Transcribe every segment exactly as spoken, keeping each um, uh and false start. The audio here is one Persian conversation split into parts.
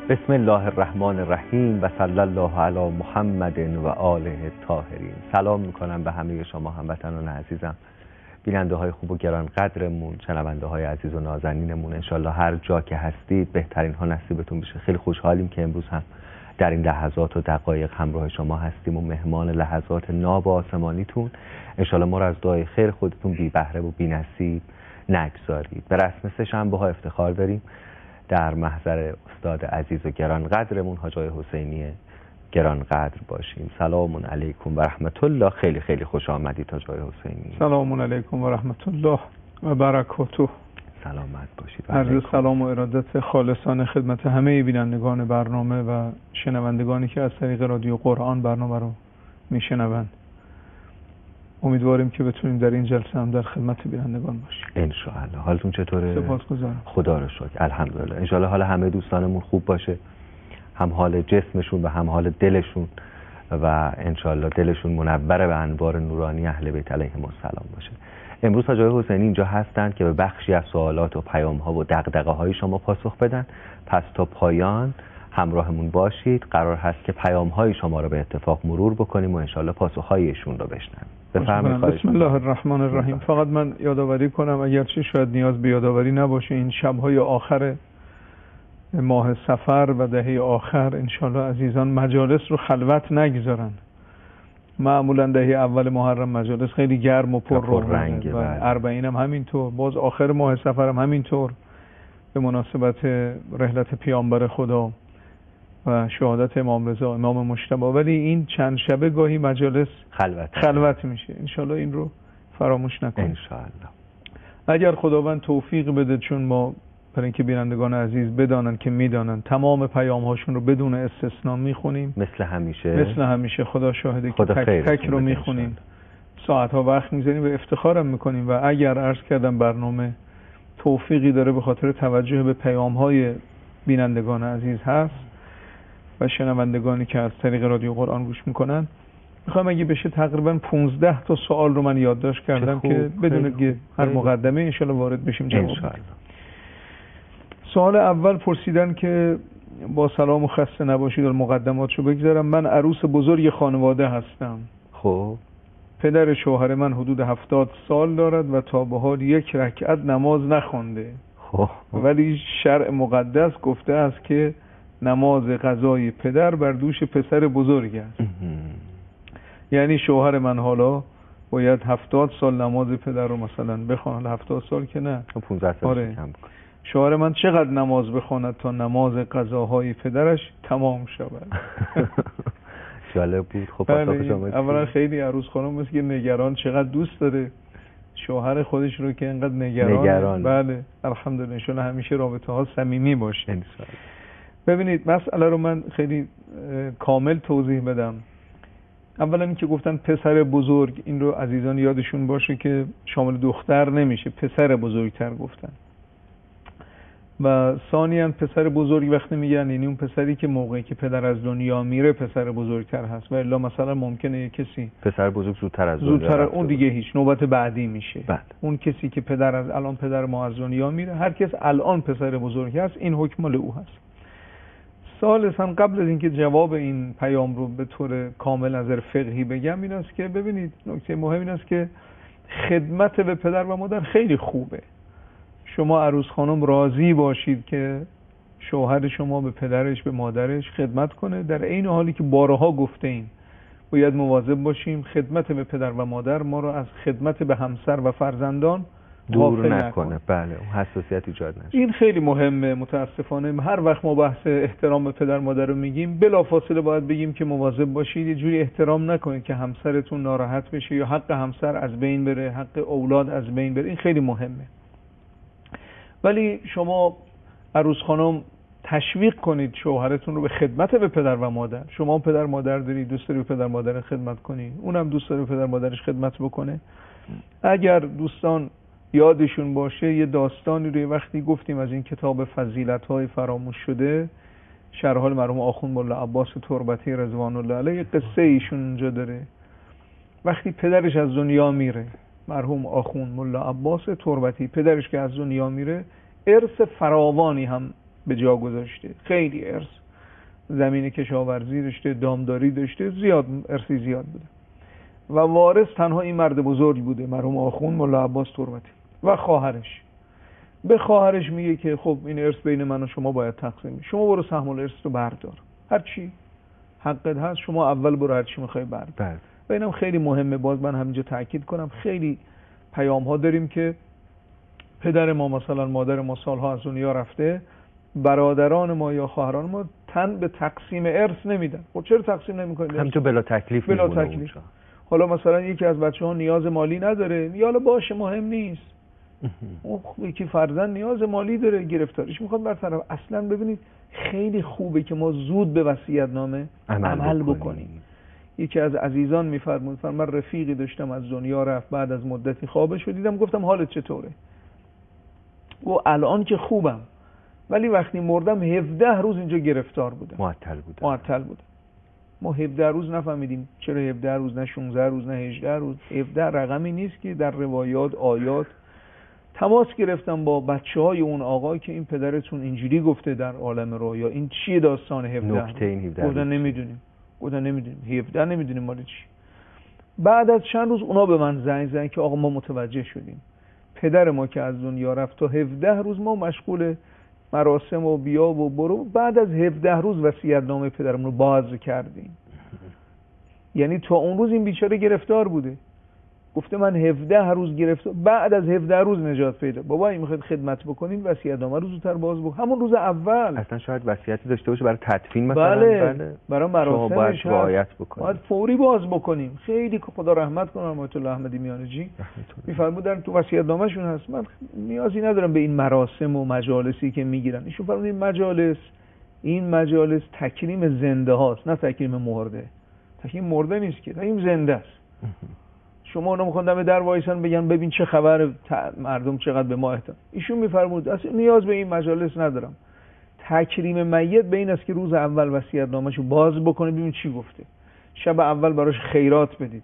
بسم الله الرحمن الرحیم و صلی الله علی محمد و آله الطاهرین. سلام میکنم به همه شما هموطنان عزیزم، بیننده های خوب و گران قدرمون، شنونده های عزیز و نازنینمون. انشالله هر جا که هستید بهترین ها نصیبتون بشه. خیلی خوشحالیم که امروز هم در این لحظات و دقایق همراه شما هستیم و مهمان لحظات ناب آسمانیتون. انشالله ما رو از دعای خیر خودتون بی بهره و بی نصیب نگذارید. به رسم سه شنبه ها افتخار داریم در محضر استاد عزیز و گران قدرمون حاج آقای حسینی گران قدر باشیم. سلام علیکم و رحمت الله. خیلی خیلی خوش آمدید حاج آقای حسینی. سلام علیکم و رحمت الله و برکاته. سلامت باشید. عرض سلام و ارادت خالصانه خدمت همه بینندگان برنامه و شنوندگانی که از طریق رادیو قرآن برنامه رو میشنوند. امیدواریم که بتونیم در این جلسه هم در خدمت بینندگان باشیم ان شاء الله. حالتون چطوره؟ سپاسگزارم. خدا رو شکر. الحمدلله. ان شاء الله حال همه دوستانمون خوب باشه، هم حال جسمشون و هم حال دلشون، و ان شاء الله دلشون منور به انوار نورانی اهل بیت علیهم السلام باشه. امروز حاج آقای حسینی اینجا هستند که به بخشی از سوالات و پیام‌ها و دغدغه‌های شما پاسخ بدن. پس تا پایان همراهمون باشید. قرار هست که پیام‌های شما رو به اتفاق مرور بکنیم و ان شاء الله پاسخ‌های ایشون رو بشنویم. بفرمایید. بسم الله الرحمن الرحیم. فقط من یادآوری کنم، اگرچه شاید نیاز به یادآوری نباشه، این شب‌های آخر ماه صفر و دهه آخر ان شاء الله عزیزان مجالس رو خلوت نگذارن. معمولا دهه اول محرم مجالس خیلی گرم و پر رنگ و اربعین هم همینطور، باز آخر ماه صفر هم همینطور به مناسبت رحلت پیامبر خدا و شهادت امام رضا امام مجتبی. ولی این چند شبه گاهی مجالس خلوت خلوت میشه. انشالله این رو فراموش نکنید انشالله. اگر خداوند توفیق بده، چون ما برای اینکه بینندگان عزیز بدانن که میدانن تمام پیام هاشون رو بدون استثنا میخونیم مثل همیشه مثل همیشه خدا شاهده خدا که تک تک رو میخونیم، ساعت ها وقت میذاریم و افتخارم میکنیم. و اگر عرض کردم برنامه توفیقی داره به خاطر توجه به پیام های بینندگان عزیز هست و شنوندگانی که از طریق رادیو قرآن گوش میکنن، میخوام اگه بشه تقریبا پانزده تا سوال رو من یادداشت کردم که بدون که هر مقدمه انشالله وارد بشیم جواب بدیم. سوال اول پرسیدن که با سلام و خسته نباشید و مقدماتشو بگذارم، من عروس بزرگ خانواده هستم. خب پدر شوهر من حدود هفتاد سال دارد و تا به حال یک رکعت نماز نخوانده. خب ولی شرع مقدس گفته است که نماز قضای پدر بر دوش پسر بزرگ است. یعنی شوهر من حالا باید هفتاد سال نماز پدر رو مثلا بخواند. هفتاد سال که نه، پانزده سال آره. کم. شوهر من چقدر نماز بخواند تا نماز قضاهای پدرش تمام شود؟ جالب بود. خب اولا خیلی عروس خانم مثل که نگران، چقدر دوست داره شوهر خودش رو که اینقدر نگران. نگران. بله الحمدلله. ان شاءالله همیشه رابطه ها صمیمی باشه. ان شاءالله. ببینید مسئله رو من خیلی کامل توضیح بدم. اولا اینکه گفتن پسر بزرگ، این رو عزیزان یادشون باشه که شامل دختر نمیشه، پسر بزرگتر گفتن. و ثانیاً پسر بزرگ وقتی میگن یعنی اون پسری که موقعی که پدر از دنیا میره پسر بزرگتر هست، و الا مثلا ممکنه یک کسی پسر بزرگ زودتر از زودتر اون دیگه هیچ نوبت بعدی میشه. بله. اون کسی که پدر از الان پدر ما از دنیا میره، هر کس الان پسر بزرگ هست، این حکم مال او هست. ثالثاً قبل از اینکه جواب این پیام رو به طور کامل نظر فقهی بگم، این است که ببینید نکته مهم این است که خدمت به پدر و مادر خیلی خوبه. شما عروس خانم راضی باشید که شوهر شما به پدرش به مادرش خدمت کنه، در عین حالی که بارها گفته ایم باید مواظب باشیم خدمت به پدر و مادر ما رو از خدمت به همسر و فرزندان دور نکنه. بله اون حساسیت ایجاد نشه. این خیلی مهمه. متاسفانه هر وقت ما بحث احترام به پدر مادر رو میگیم بلافاصله باید بگیم که مواظب باشید یه جوری احترام نکنید که همسرتون ناراحت بشه یا حق همسر از بین بره، حق اولاد از بین بره. این خیلی مهمه. ولی شما عروس خانم تشویق کنید شوهرتون رو به خدمت به پدر و مادر. شما پدر مادر دارید، دوست داری به پدر مادر خدمت کنی، اونم دوست داره به پدر مادرش خدمت بکنه. اگر دوستان یادشون باشه یه داستانی رو وقتی گفتیم از این کتاب فضیلت‌های فراموش شده، شرح المرحوم آخوند ملا عباس تربتی رضوان الله علیه، قصه ایشون اونجا داره. وقتی پدرش از دنیا میره، مرحوم آخوند ملا عباس تربتی، پدرش که از دنیا میره، ارث فراوانی هم به جا گذاشته، خیلی ارث، زمین کشاورزی داشته، دامداری داشته، زیاد ارثی زیاد بوده و وارث تنها این مرد بزرگ بوده، مرحوم آخوند ملا عباس تربتی و خواهرش. به خواهرش میگه که خب این ارث بین من و شما باید تقسیم، شما برو سهم الارث رو بردار، هر چی حقت هست شما اول برو هر چی میخوای بردار. و اینم خیلی مهمه، باز من همینجا تاکید کنم، خیلی پیام ها داریم که پدر ما مثلا مادر ما سالها از دنیا رفته، برادران ما یا خواهران ما تن به تقسیم ارث نمیدن. خب چرا تقسیم نمیکنید؟ همینطور بلا تکلیف بلا تکلیف. حالا مثلا یکی از بچه‌ها نیاز مالی نداره، حالا باشه مهم نیست. اون یکی فرزند نیاز مالی داره، گرفتاریش میخواد برطرف. اصلا ببینید خیلی خوبه که ما زود به وصیت‌نامه عمل, عمل بکنیم. بکنیم. یکی از عزیزان میفرمود، من رفیقی داشتم از دنیا رفت، بعد از مدتی خوابش رو دیدم، گفتم حالت چطوره؟ و الان که خوبم، ولی وقتی مردم هفده روز اینجا گرفتار بودم، معطل بودم معطل بودم. ما هفده روز نفهمیدیم چرا هفده روز، نه شانزده روز، نه هجده روز. هفده رقمی نیست که در روایات آیات. تماس گرفتم با بچه‌های اون آقا که این پدرتون اینجوری گفته در عالم رویا، این چیه داستان هفده؟ نکته این هفده گفتن نمیدونیم. گفتن نمیدونیم هفده نمیدونیم مال چی. بعد از چند روز اونا به من زنگ زدن که آقا ما متوجه شدیم پدر ما که از دنیا رفت تا هفده روز ما مشغول مراسم و بیا و برو، بعد از هفده روز وصیت‌نامه پدرمون رو باز کردیم. یعنی تا اون روز این بیچاره گرفتار بوده. گفته من هفده روز گرفتار، بعد از هفده روز نجات پیدا. بابا این میخواد خدمت بکنین وصیت‌نامه رو زودتر باز بکن، همون روز اول. اصلا شاید وصیتی داشته باشه برای تدفین مثلا. بله, بله. برای مراسمش باید بکنیم، باید فوری باز بکنیم. خیلی خدا رحمت کنه آیت الله احمدی میانجی میفرمودن تو وصیت‌نامه‌شون هست، من نیازی ندارم به این مراسم و مجالسی که میگیرن. ایشون فرمودن این مجالس این مجالس تکریم زنده هاست، نه تکریم مرده. تکریم مرده نیست که، تکریم زنده است. شما اونا میخوان دم در وایسن بگن ببین چه خبر، مردم چقدر به ما احترام. ایشون میفرمود اصلا نیاز به این مجالس ندارم. تکریم میت به این است که روز اول وصیت‌نامه‌شو باز بکنه ببین چی گفته. شب اول براش خیرات بدید.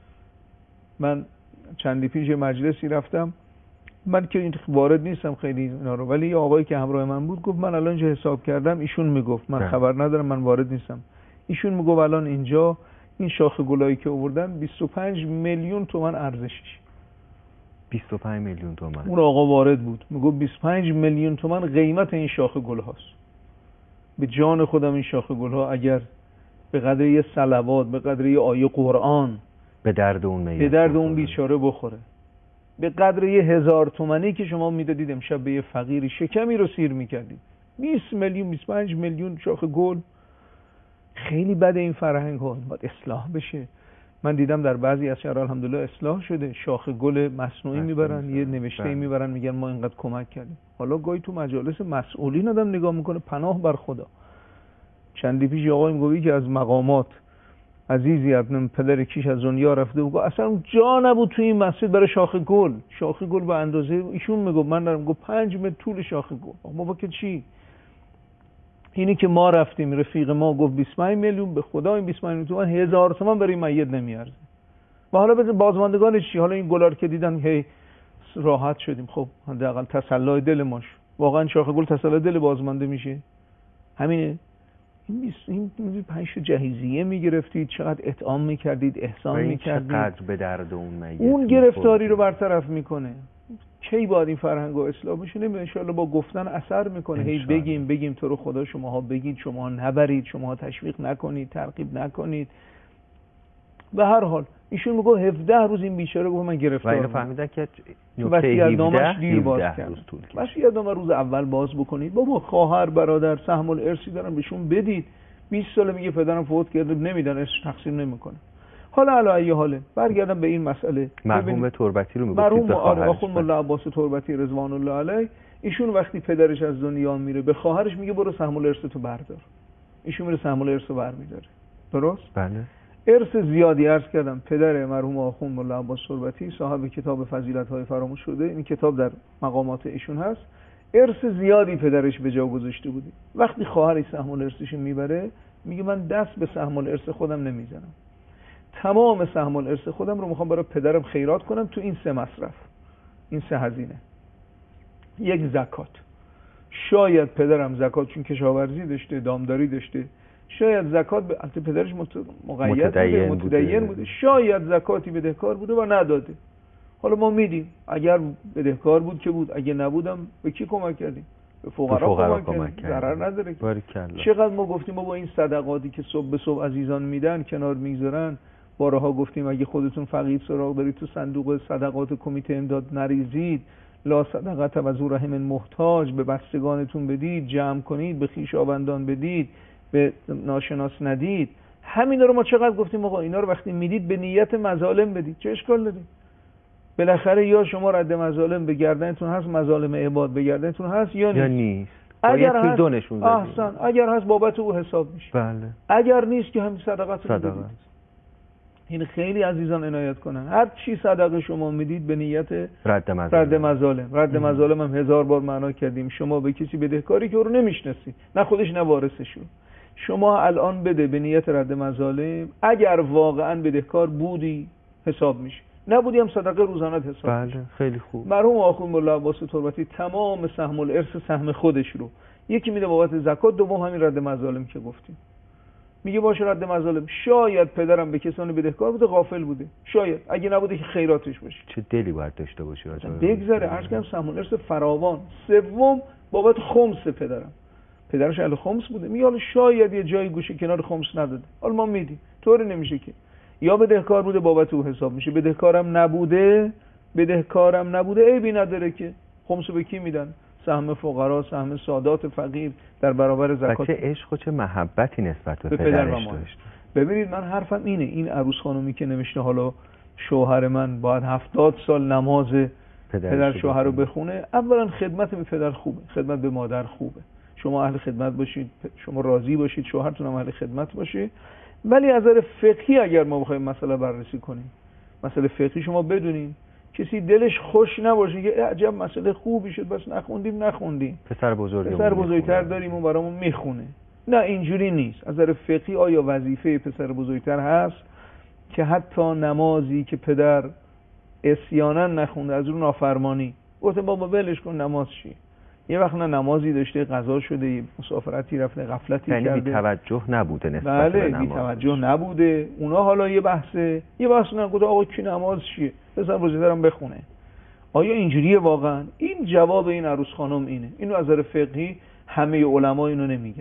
من چندی پیش مجلسی رفتم، من که این وارد نیستم خیلی اینا رو، ولی یه آقایی که همراه من بود گفت من الان اینجا حساب کردم، ایشون میگفت من خبر ندارم من وارد نیستم، ایشون میگفت الان اینجا این شاخه گلایی که آوردن بیست و پنج میلیون تومان ارزشش. بیست و پنج میلیون تومان. اون آقا وارد بود میگفت بیست و پنج میلیون تومان قیمت این شاخه گل هاست. به جان خودم این شاخه گل ها اگر به قدر یه صلوات، به قدر یه آیه قرآن به درد اون میت، به درد اون بیچاره بخوره، به قدر یه هزار تومانی که شما میدادید امشب به یه فقیری شکمی رو سیر میکردید، بیست میلیون بیست و پنج میلیون شاخه گل. خیلی بده این فرهنگ ها، باید اصلاح بشه. من دیدم در بعضی از شهرها الحمدلله اصلاح شده، شاخه گل مصنوعی میبرن، یه نوشته میبرن میگن ما اینقدر کمک کردیم. حالا گاهی تو مجالس مسئولین آدم نگاه میکنه، پناه بر خدا. چندی پیش آقای میگویی که از مقامات عزیزی ابن پدر کیش از دنیا رفته و اصلا جا نبود توی این مسجد برای شاخه گل. شاخه گل به اندازه ایشون میگفت، من دارم میگم پنج متر طول شاخه گل. ما با که چی؟ اینی که ما رفتیم رفیق ما گفت بیست و پنج میلیون، به خدا این بیست و پنج میلیون تومان هزار تومان برای میت نمیارزه. و حالا بزن بازماندگان چی؟ حالا این گلار که دیدن هی راحت شدیم، خب حداقل تسلای دل ماش. واقعا شاخه گل تسلای دل بازمانده میشه؟ همینه. این بیست این پنج تا جهیزیه میگرفتید، چقدر اطعام میکردید، احسان میکردید، چقدر به درد اون میت اون گرفتاری رو برطرف میکنه. کی باید این فرهنگ و اصلاح بشه؟ نمیدونم، ان شاءالله با گفتن اثر میکنه. هی بگیم بگیم تو رو خدا شماها بگید، شماها نبرید، شماها تشویق نکنید، ترغیب نکنید. به هر حال ایشون میگه هفده روز این بیچاره گفت من گرفتار. و اینو فهمیدن که وصیت‌نامه‌اش دیر باز کرد. وصیت‌نامه روز اول باز بکنید. بابا خواهر برادر سهم الارثی دارن بهشون بدید. بیست سال میگه پدرم فوت کرده نمیدن، اسمش تقسیم نمیکنه. حالا علی ای حاله برگردم به این مسئله. مرحوم تربتی رو میگفتید مرحوم آخوند ملا عباس تربتی رضوان الله علیه، ایشون وقتی پدرش از دنیا میره به خواهرش میگه برو سهم الارث تو بردار. ایشون میره سهم الارث رو برمیداره. درست؟ بله. ارث زیادی عرض کردم. پدر مرحوم آخوند ملا عباس تربتی صاحب کتاب فضیلت‌های فراموش شده، این کتاب در مقامات ایشون هست. ارث زیادی پدرش به جا گذاشته بودی. وقتی خواهرش سهم الارثش میبره میگه من دست به سهم الارث خودم نمیزنم، تمام سهم الارث خودم رو میخوام برای پدرم خیرات کنم تو این سه مصرف، این سه هزینه. یک زکات، شاید پدرم زکات، چون کشاورزی داشته، دامداری داشته، شاید زکات به البته پدرش مقید متدین بوده، متدین بوده. بوده، شاید زکاتی بدهکار بوده و نداده. حالا ما میدیم، اگر بدهکار بود که بود، اگه نبودم به کی کمک کردیم؟ به فقرا کمک کردیم، ضرر نداره. چقدر ما گفتیم ما با این صدقاتی که صبح به صبح عزیزان میدن کنار میگذارن، بارها گفتیم اگه خودتون فقیر سراغ دارید تو صندوق صدقات کمیته امداد نریزید، لا صدقه و ذو رحم محتاج، به بستگانتون بدید، جمع کنید، به خویشاوندان بدید، به ناشناس ندید. همینا رو ما چقدر گفتیم آقا اینا رو وقتی میدید به نیت مظالم بدید، چه اشکال داره؟ بالاخره یا شما رد مظالم به گردنتون هست، مظالم عباد به گردنتون هست یا نیست, یا نیست. اگر هست دونشون احسن، اگر هست بابت او حساب میشه. بله. اگر نیست که همین صدقات رو صدقه. بدید. این خیلی عزیزان عنایت کنن، هر چی صدقه شما میدید به نیت رد مظالم. رد مظالم. رد مظالم هم هزار بار معنا کردیم. شما به کسی بدهکاری که او رو نمیشناسی، نه خودش نه وارثش رو، شما الان بده به نیت رد مظالم. اگر واقعا بدهکار بودی حساب میشه، نبودی هم صدقه روزانه حساب بله میشه. خیلی خوب. مرحوم آخوند مولا عباس تربتی تمام سهم الارث سهم خودش رو یکی میده بابت زکات، دوم همین رد مظالم که گفتیم. میگه باشه رد مظالم. شاید پدرم به کسانی بدهکار بوده، غافل بوده، شاید اگه نبوده که خیراتش باشه. چه دلی باید داشته باشه راجع به بگذره. عرض کردم سهم الارث فراوان. سوم بابت خمس پدرم، پدرش اهل خمس بوده، میگه حالا شاید یه جای گوشه کنار خمس نداده، حالا ما میدیم. طوری نمیشه که یا بدهکار بوده بابت او حساب میشه، بدهکارم نبوده بدهکارم نبوده عیبی نداره که خمسو به کی میدن؟ سهم فقرا، سهم سادات فقیر در برابر زکات. چه عشق و چه محبتی نسبت به, به پدرش پدر داشت. ببینید من حرفم اینه، این عروس خانومی که نوشته حالا شوهر من باید هفتاد سال نماز پدر شوهر رو بخونه، اولا خدمت به پدر خوبه، خدمت به مادر خوبه، شما اهل خدمت باشید، شما راضی باشید، شوهرتون هم اهل خدمت باشه. ولی از نظر فقهی اگر ما بخوایم مسئله بررسی کنیم، مسئله فقهی شما بدونیم کسی دلش خوش نباشه که عجب مسئله خوبی شد بس نخوندیم نخوندیم، پسر بزرگی پسر بزرگتر داریم اون برامون میخونه. نه اینجوری نیست. از نظر فقهی آیا وظیفه پسر بزرگتر هست که حتی نمازی که پدر عصیانا نخونده از اون نافرمانی گفته بابا ولش کن نماز چیه، یه وقت نه نمازی داشته، قضا شده، مسافرتی رفته، غفلتی یعنی کرده، بی توجه نبوده نسبت بله، به نماز. بی توجه نبوده. اونا حالا یه بحثه، یه بحث نه گفته آقا کی نماز چیه، پسر بزرگترم بخونه. آیا اینجوریه واقعا؟ این جواب این عروس خانم اینه. اینو از نظر فقهی همه علما اینو نمیگن.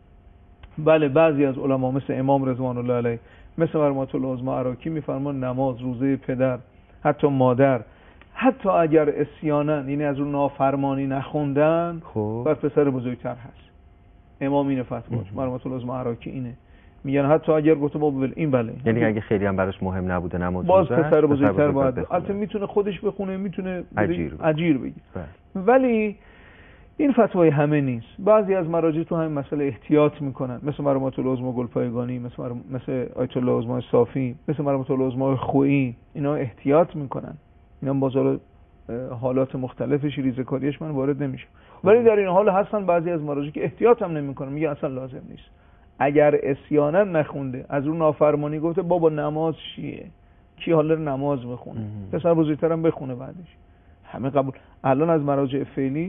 بله بعضی از علما مثل امام رضوان الله علیه، مثل مرحومت العظما عراقی میفرمان نماز، روزه پدر، حتی مادر، حتی اگر عصیانن یعنی از اون نافرمانی نخوندن خب بر پسر بزرگتر هست. امام اینه فتواش، مرحومت العظما عراقی اینه، میگن حتی اگر گفته بابا ول این بله، یعنی اگه خیلی هم براش مهم نبوده نماز باز پسر بزرگتر باید، البته میتونه خودش بخونه، میتونه اجیر اجیر بگیره. ولی این فتوای همه نیست. بعضی از مراجع تو همین مسئله احتیاط میکنن، مثل مرحومت العظما گلپایگانی، مثل مثل آیت الله العظما صافی، مثل مرحومت العظما خویی، اینا احتیاط میکنن. اینا بازار حالات مختلفش ریزکاریش من وارد نمیشه. ولی در این حال هستن بعضی از مراجع که احتیاط هم نمیکنن، میگه اصلا لازم نیست. اگر عصیانا نخونده، از اون نافرمانی گفته بابا نماز چیه، کی حالا نماز بخونه، پسر بزرگترم بخونه بعدش، همه قبول. الان از مراجع فعلی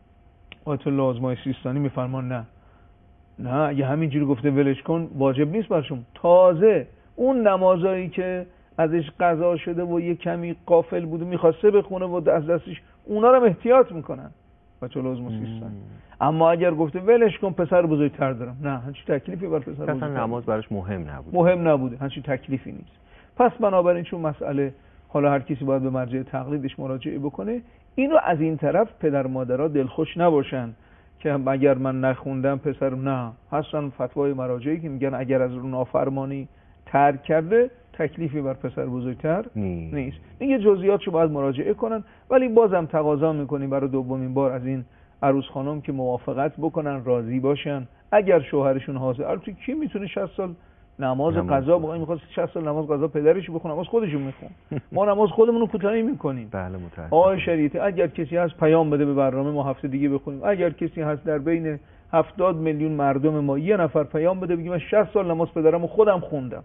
آیت الله العظما سیستانی میفرمان نه نه اگه همینجوری گفته ولش کن واجب نیست برشون. تازه اون نمازایی که ازش قضا شده و یه کمی غافل بود و میخواسته بخونه و از دستش، اونا رو احتیاط میکنن آیت الله العظما سیستانی. اما اگر گفته ولش کن پسر بزرگتر دارم، نه همچین تکلیفی بر پسر بزرگتر اصلا نماز براش مهم نبود، مهم نبوده، همچین تکلیفی نیست. پس بنابراین چون مسئله حالا هر کسی باید به مرجع تقلیدش مراجعه بکنه، اینو از این طرف پدر مادرها دلخوش نباشن که اگر من نخوندم پسر، نه، هستن فتوای مراجعی که میگن اگر از اون نافرمانی ترک کرده تکلیفی بر پسر بزرگتر نیست. نیست. این یه جزئیاتشو باید مراجعه کنن. ولی بازم تقاضا میکنیم برای دومین بار از این عروس خانم که موافقت بکنن، راضی باشن. اگر شوهرشون حاضر، البته کی میتونه شصت سال نماز قضا بخونه، میخواد شصت سال نماز قضا پدرش بخونه، نماز خودشون میخونه. ما نماز خودمون رو کوتاهی میکنیم. بله متأسفم. آقای شریعتی اگر کسی هست پیام بده به برنامه، ما هفته دیگه بخونیم. اگر کسی هست در بین هفتاد میلیون مردم ما یه نفر پیام بده بگه من شصت سال نماز پدرمو خودم خوندم،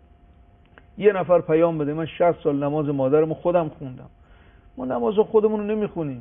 یه نفر پیام بده من شصت سال نماز مادرمو خودم خوندم. ما نماز خودمون رو نمیخونیم.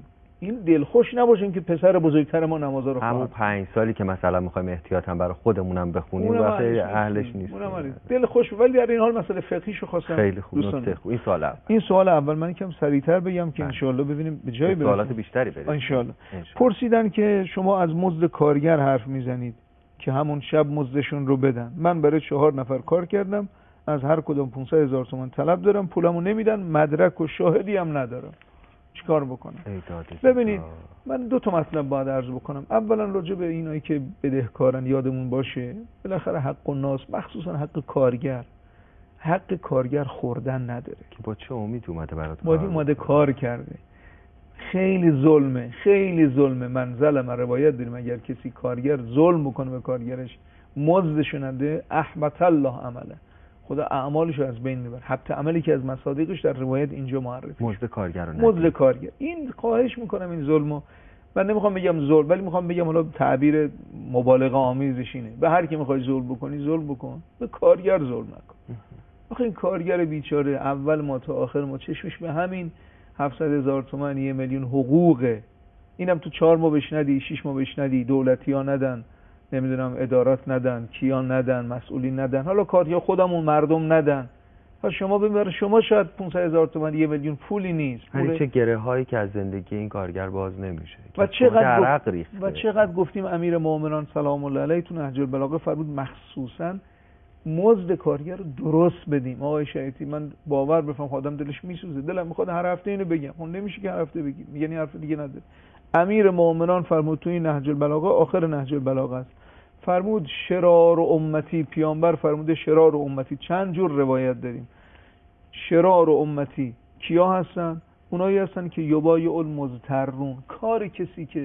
این دلخوش نباشیم که پسر بزرگتر ما نمازا رو خواهد. همون پنج سالی که مثلا میخوایم احتیاطاً برای خودمونم بخونیم وقتی اهلش نیست. دلخوش، ولی در این حال مسئله فقهیشو خواستم. خیلی خوب، نکته خوب. این سوال اول. این سوال اول من یکم سریعتر بگم که ان شاءالله ببینیم به جای برسیم. سوالات بیشتری بریم. ان شاءالله. پرسیدن که شما از مزد کارگر حرف میزنید که همون شب مزدشون رو بدن. من برای چهار نفر کار کردم، از هر کدوم پانصد هزار تومان طلب دارم، پولمو نمیدن، مدرک و شاهدی هم ندارم. چیکار بکنم؟ ببینید من دو تا مطلب باید عرض بکنم. اولا راجع به اینایی که بدهکارن یادمون باشه بالاخره حق الناس، مخصوصا حق کارگر، حق کارگر خوردن نداره که با چه امید اومده برات کار اومده کار کرده. خیلی ظلمه، خیلی ظلمه. من ظلم روایت داریم اگر کسی کارگر ظلم بکنه به کارگرش مزدش نده، احبط الله عمله، خدا اعمالش رو از بین میبره. حتی عملی که از مصادیقش در روایت اینجا معرفی مزد کارگر رو مزد کارگر. این خواهش میکنم این ظلمو، من نمیخوام بگم ظلم ولی میخوام بگم حالا تعبیر مبالغه آمیزش اینه، به هر کی میخوای ظلم بکنی ظلم بکن، به کارگر ظلم نکن. آخه این کارگر بیچاره اول ما تا آخر ما چشمش به همین هفتصد هزار تومان، یه میلیون حقوقه. اینم تو چهار ماه بهش ندی، شش ماه بهش ندی، دولتی ها ندن، نمیدونم ادارات ندن، کیان ندن، مسئولین ندن، حالا کاریا خودمون مردم ندن. ها شما ببر شما شاید پانصد هزار تومان، یه میلیون پولی نیست. پول... چه گره هایی که از زندگی این کارگر باز نمیشه و چقدر گفت... و چقدر گفتیم امیر مومنان سلام الله علیه تو نهج البلاغه فرمود مخصوصا مزد کارگر رو درست بدیم. آقای شایعی من باور بفهم خودم دلش میسوزه، دلم میخواد هر هفته اینو بگم، اون نمیشه که هر هفته بگیم، یعنی حرف دیگه نداره. امیر مومنان فرمود تو این نهج البلاغه، آخر نهج البلاغه است، فرمود شرار و امتی، پیامبر فرموده شرار و امتی. چند جور روایت داریم. شرار و امتی کیا هستن؟ اونایی هستن که یبایع المضطرون، کار کسی که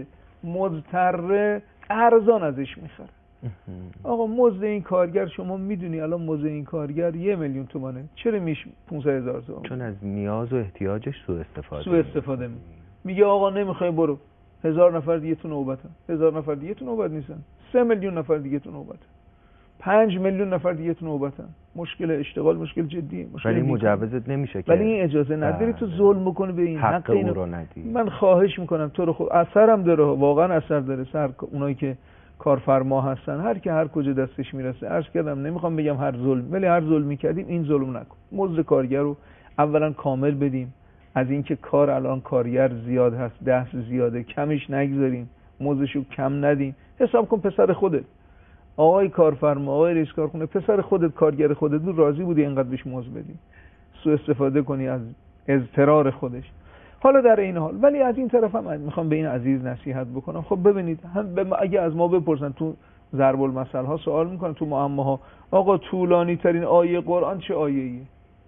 مضطر ارزان ازش میخره. آقا مزد این کارگر شما میدونی الان مزد این کارگر یه میلیون تومانه، چرا میشه پانصد هزار تومان؟ چون از نیاز و احتیاجش سوء استفاده سوء استفاده می میگه آقا نمیخوای برو، هزار نفر دیگه تو نوبتن، هزار نفر دیگه تو نوبت نیستن، سه میلیون نفر دیگه تو نوبتن، پنج میلیون نفر دیگه تو نوبتن. مشکل اشتغال مشکل جدیه. ولی مجوزت نمیشه که، ولی این اجازه نداری تو ظلم بکنی به این حق اینو رو ندی. من خواهش میکنم تو رو خود اثرم داره، واقعا اثر داره سر اونایی که کارفرما هستن، هر کی هر کجا دستش میرسه. عرض کردم نمیخوام بگم هر ظلم، ولی هر ظلمی کردیم این ظلم نکن. مزد کارگر رو اولا کامل بدیم، از اینکه کار الان کارگر زیاد هست، دست زیاده، کمش نگذاریم، مزدشو کم ندیم. حساب کن پسر خودت، آقای کارفرما، آقای رئیس کارخونه، پسر خودت کارگر خودت بود، راضی بودی اینقدر بهش مزد بدی، سوء استفاده کنی از اضطرار خودش. حالا در این حال ولی از این طرف هم میخوام به این عزیز نصیحت بکنم. خب ببینید هم اگه از ما بپرسن تو ضرب المثل ها سوال میکنن، تو معماها آقا طولانی ترین آیه قرآن چه آیه‌ایه؟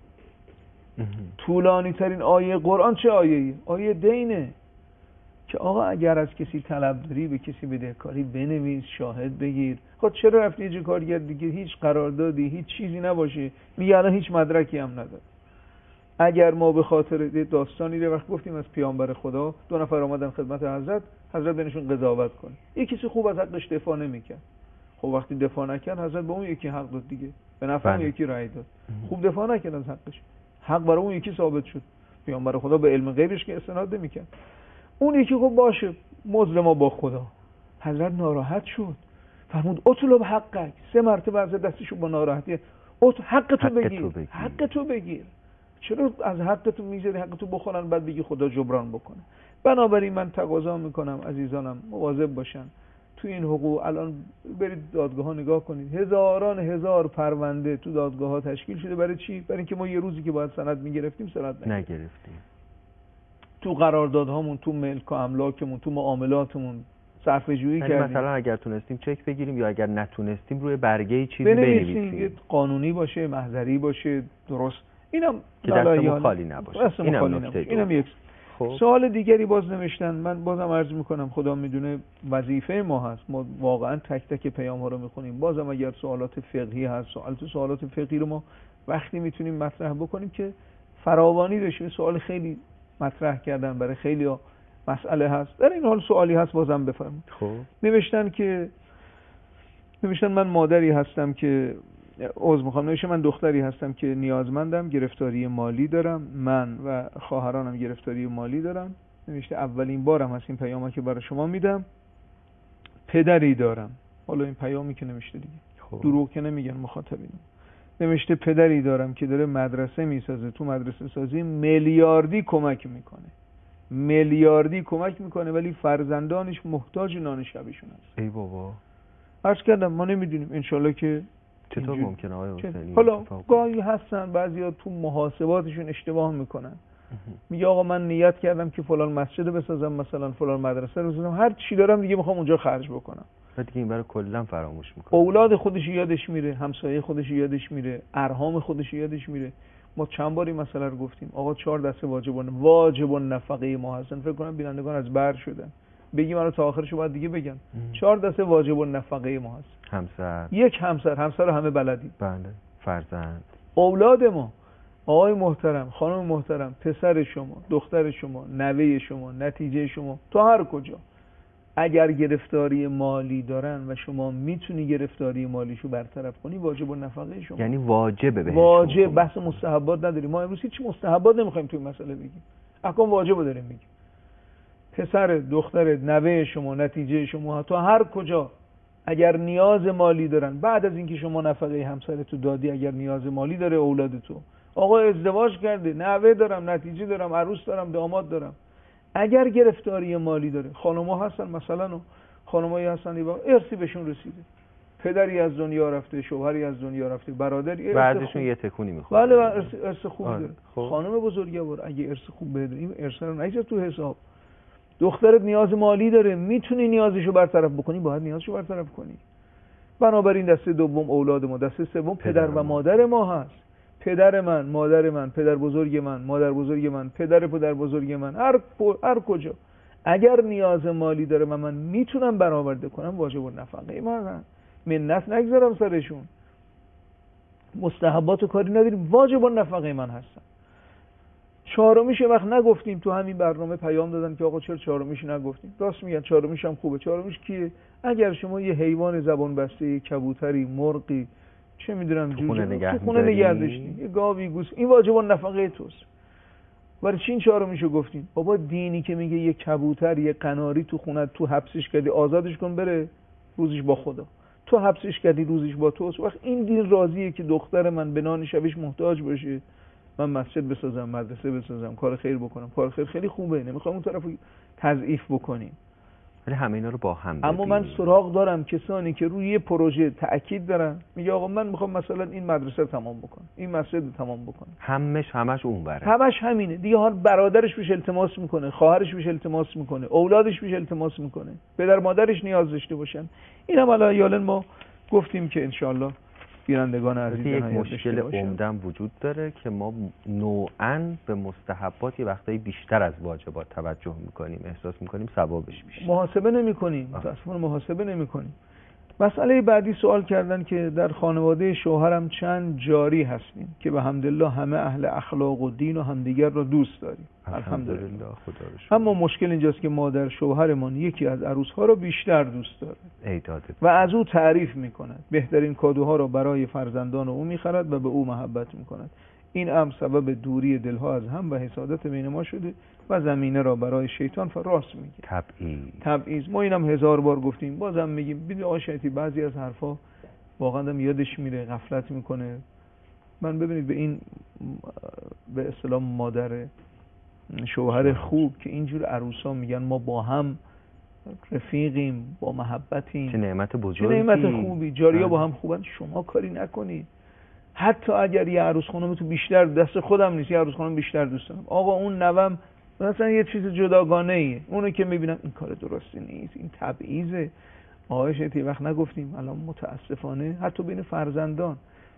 طولانی ترین آیه قرآن چه آیه‌ایه؟ آیه دینه که آقا اگر از کسی طلب داری به کسی بدهکاری بنویس، شاهد بگیر. خب چرا رفتی یه کارگر دیگه هیچ قراردادی هیچ چیزی نباشه، میگه الان هیچ مدرکی هم نداره. اگر ما به خاطر داستانی رو وقت گفتیم از پیامبر خدا، دو نفر آمدن خدمت حضرت، حضرت بینشون قضاوت کنه، یکی کسی خوب از حقش دفاع نمیکرد. خب وقتی دفاع نکرد حضرت به اون یکی حق داد دیگه، به نفع اون یکی رأی داد. خوب دفاع نکرد از حقش، حق برای اون یکی ثابت شد. پیامبر خدا به علم غیبش که استناد نمیکرد. اون یکی خب باشه مزد ما با خدا. حضرت ناراحت شد، فرمود اطلب حقک، سه مرتبه از دستشو با ناراحتی حق تو بگیر، حق تو بگیر. چرا از حقتون میذاری حقتو بخورن بعد بگی خدا جبران بکنه؟ بنابراین من تقاضا میکنم عزیزانم مواظب باشن تو این حقوق. الان برید دادگاه ها نگاه کنید، هزاران هزار پرونده تو دادگاه ها تشکیل شده. برای چی؟ برای اینکه ما یه روزی که باید سند میگرفتیم سند نگرفتیم. تو قراردادهامون، تو ملک و املاکمون، تو معاملاتمون صرفه جویی کردیم. مثلا اگر تونستیم چک بگیریم یا اگر نتونستیم روی برگه چیزی بنویسیم، قانونی باشه، محضری باشه، درست. اینم که دستمون خالی نباشه. اینم نکته. اینم یک خب. سوال دیگری باز نوشتن، من بازم عرض میکنم خدا میدونه وظیفه ما هست، ما واقعا تک تک پیام ها رو میخونیم. بازم اگر سوالات فقهی هست، سوال تو سوالات فقهی رو ما وقتی میتونیم مطرح بکنیم که فراوانی بشه. سوال خیلی مطرح کردن برای خیلی ها مسئله هست. در این حال سوالی هست بازم بفرمایید. خب نوشتن که نوشتن من مادری هستم که عذر میخوام نوشته من دختری هستم که نیازمندم، گرفتاری مالی دارم، من و خواهرانم گرفتاری مالی دارم، نوشته اولین بارم هست این پیامو که برای شما میدم، پدری دارم. حالا این پیامی که نوشته دیگه خب. دروغ که نمیگن مخاطبین. نوشته پدری دارم که داره مدرسه میسازه، تو مدرسه سازی میلیاردی کمک میکنه، میلیاردی کمک میکنه، ولی فرزندانش محتاج نان شبشون هست. ای بابا. عرض کردم ما نمیدونیم، انشالله که چطور ممکنه آقای حسینی؟ حالا گاهی هستن بعضیا تو محاسباتشون اشتباه میکنن. میگه آقا من نیت کردم که فلان مسجد بسازم، مثلا فلان مدرسه رو بسازم، هر چی دارم دیگه میخوام اونجا خرج بکنم. بعد دیگه این برای کلا فراموش میکنه. اولاد خودش یادش میره، همسایه خودش یادش میره، ارحام خودش یادش میره. ما چند باری مثلا رو گفتیم آقا چهار دسته واجبان واجب النفقه ما هستن. فکر کنم بینندگان از بر شدن. بگیم الان تا آخرشو باید دیگه بگم. چهار دسته واجب النفقه ما هست. همسر. یک همسر، همسر رو همه بلدیم. بله. فرزند. اولاد ما. آقای محترم، خانم محترم، پسر شما، دختر شما، نوه شما، نتیجه شما، تا هر کجا اگر گرفتاری مالی دارن و شما میتونی گرفتاری مالیشو برطرف کنی، واجب النفقه شما. یعنی واجبه بهش. واجب. بحث مستحبات نداریم. ما امروز هیچ مستحبات نمیخوایم توی مسئله بگیم. احکام واجبو داریم میگیم. پسر، دختر، نوه شما، نتیجه شما، تا هر کجا اگر نیاز مالی دارن، بعد از اینکه شما نفقه همسرتو دادی، اگر نیاز مالی داره اولاد تو، آقا ازدواج کرده، نوه دارم، نتیجه دارم، عروس دارم، داماد دارم، اگر گرفتاری مالی داره، خانم‌ها هستن مثلا، خانمایی هستن ارثی بهشون رسیده، پدری از دنیا رفته، شوهری از دنیا رفته، برادری، بعدشون یه تکونی میخوره. بله ارث ارث خوب داره. خب. خانم بزرگوار اگه ارث خوب بده، این ارث رو نگذار تو حساب. دخترت نیاز مالی داره، میتونی نیازشو برطرف بکنی، باید نیازشو برطرف کنی. بنابراین دسته دوم اولاد ما، دسته سوم پدر و مادر ما هست. پدر من، مادر من، پدر بزرگ من، مادر بزرگ من، پدر پدر بزرگ من، هر هر کجا اگر نیاز مالی داره و من میتونم برآورده کنم، واجب النفقه من، منت نگذارم سرشون. مستحبات و کاری نداریم، واجب النفقه من هستن. چهارمیش وقت نگفتیم، تو همین برنامه پیام دادن که آقا چرا چهارمیش نگفتیم. راست میگن، چهارمیش هم خوبه. چهارمیش کیه؟ اگر شما یه حیوان زبان بسته، یه کبوتری، مرغی، چه میدونم جوجه نگه تو خونه نگه داشتی، یه گاوی، گوس، این واجب النفقه توست. برای چی این چهارمیشو گفتیم؟ بابا دینی که میگه یه کبوتر، یه قناری تو خونه تو حبسش کردی، آزادش کن بره روزش با خدا. تو حبسش کردی، روزش با توست. وقت این دین راضیه که دختر من به نان شبش محتاج باشه، من مسجد بسازم، مدرسه بسازم، کار خیر بکنم. کار خیر خیلی خوبه، نمیخوام اون طرفو تضعیف بکنیم، ولی همه اینا رو با هم ببین. اما من سراغ دارم کسانی که روی یه پروژه تأکید دارن، میگه آقا من میخوام مثلا این مدرسه رو تمام بکنم، این مسجد رو تمام بکنم، همش همش اون بره، همش همینه دیگه. ها برادرش بهش التماس میکنه، خواهرش بهش التماس میکنه، اولادش بهش التماس میکنه، پدر مادرش نیاز داشته باشن. اینم الان یالن ما گفتیم که انشالله بینندگان عزیز یک مشکل عمدن وجود داره که ما نوعاً به مستحبات یه وقتایی بیشتر از واجبات توجه میکنیم، احساس میکنیم ثوابش بیشتر، محاسبه نمیکنیم، متاسفانه محاسبه نمیکنیم. مسئله بعدی سوال کردن که در خانواده شوهرم چند جاری هستیم که به حمدالله همه اهل اخلاق و دین و همدیگر را دوست داریم، الحمدلله خدا رو شکر. اما مشکل اینجاست که مادر شوهرمان یکی از عروسها را بیشتر دوست داره و از او تعریف میکند، بهترین کادوها را برای فرزندان او میخرد و به او محبت میکند. این امر سبب دوری دلها از هم و حسادت بین ما شده و زمینه را برای شیطان فراس میگیره. تبعیض تبعیض ما اینم هزار بار گفتیم، بازم میگیم. ببین آقای شیطی بعضی از حرفا واقعا هم یادش میره، غفلت میکنه. من ببینید به این به اصطلاح مادر شوهر خوب که اینجور عروسا میگن ما با هم رفیقیم، با محبتیم، چه نعمت بزرگی، چه نعمت خوبی، جاریا با هم خوبن. شما کاری نکنید. حتی اگر یه عروس خانم تو بیشتر دست خودم نیست، یه عروس خانم بیشتر دوست دارم، آقا اون نوام مثلا یه چیز جداگانه ایه، اونو که میبینم این کار درستی نیست، این تبعیضه. آقای شیطی وقت نگفتیم الان متاسفانه حتی بین فرزندان.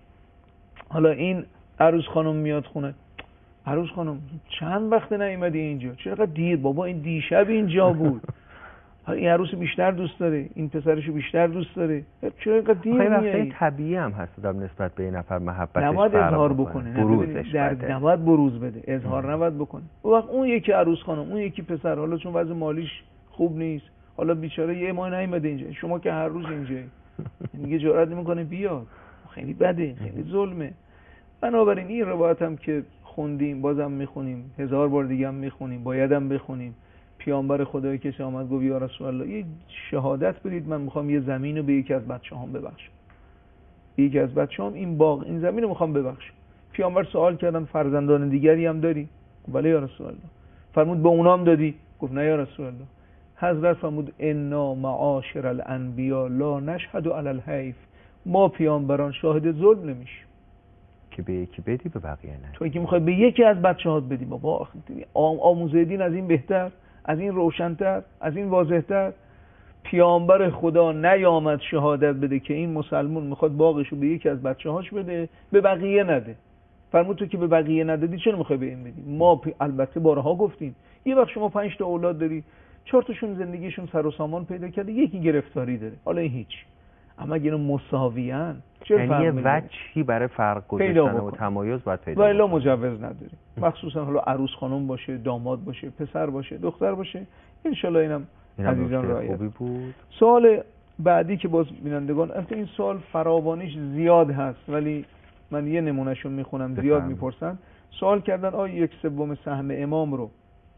حالا این عروس خانم میاد خونه، عروس خانم چند وقت نیومدی اینجا؟ چقدر دیر؟ بابا این دیشب اینجا بود. این عروس بیشتر دوست داره، این پسرشو بیشتر دوست داره، چرا اینقدر دیر میای؟ طبیعی هم هست در نسبت به این نفر محبتش نباید اظهار بکنه، بروزش در نباید بروز بده، اظهار نباید بکنه. اون وقت اون یکی عروس خانم، اون یکی پسر، حالا چون وضع مالیش خوب نیست، حالا بیچاره یه ماه نیومده اینجا، شما که هر روز اینجایی، میگه جرئت نمیکنه بیاد، خیلی بده، خیلی ظلمه. بنابراین این روایت هم که خوندیم، بازم میخونیم، هزار بار دیگه هم میخونیم، بایدم بخونیم. پیامبر خدای کسی آمد گفت یا رسول الله یه شهادت بدید من میخوام یه زمین رو به یکی از بچه‌هام ببخشم، یکی از بچه‌هام این باغ این زمین رو میخوام ببخشم. پیامبر سوال کردن فرزندان دیگری هم داری؟ بله یا رسول الله. فرمود به اونام دادی؟ گفت نه یا رسول الله. حضرت فرمود انا معاشر الانبیا لا نشهد علی الحیف، ما پیامبران شاهد ظلم نمیشیم که به یکی بدی به بقیه نه. تو که میخوای به یکی از بچه‌هات بدی، بابا آموزه دین از این بهتر، از این روشن‌تر، از این واضح‌تر. پیامبر خدا نیامد شهادت بده که این مسلمان میخواد باغشو به یکی از بچه‌هاش بده به بقیه نده. فرمود تو که به بقیه ندادی چرا میخوای به این بدی؟ ما پی... البته بارها گفتیم یه وقت شما پنج تا اولاد داری، چهار تاشون زندگیشون سر و سامان پیدا کرده، یکی گرفتاری داره، حالا این هیچ. اما اگه اینا مساویان چرا یعنی یه وجهی برای فرق گذاشتن و تمایز باید پیدا کنه. ولی مجوز نداریم. مخصوصا حالا عروس خانم باشه، داماد باشه، پسر باشه، دختر باشه، ان شاء الله اینم عزیزان رعایت بود. سوال بعدی که باز بینندگان البته این سوال فراوانیش زیاد هست ولی من یه نمونهشو میخونم، زیاد میپرسن. سوال کردن آیا یک سوم سهم امام رو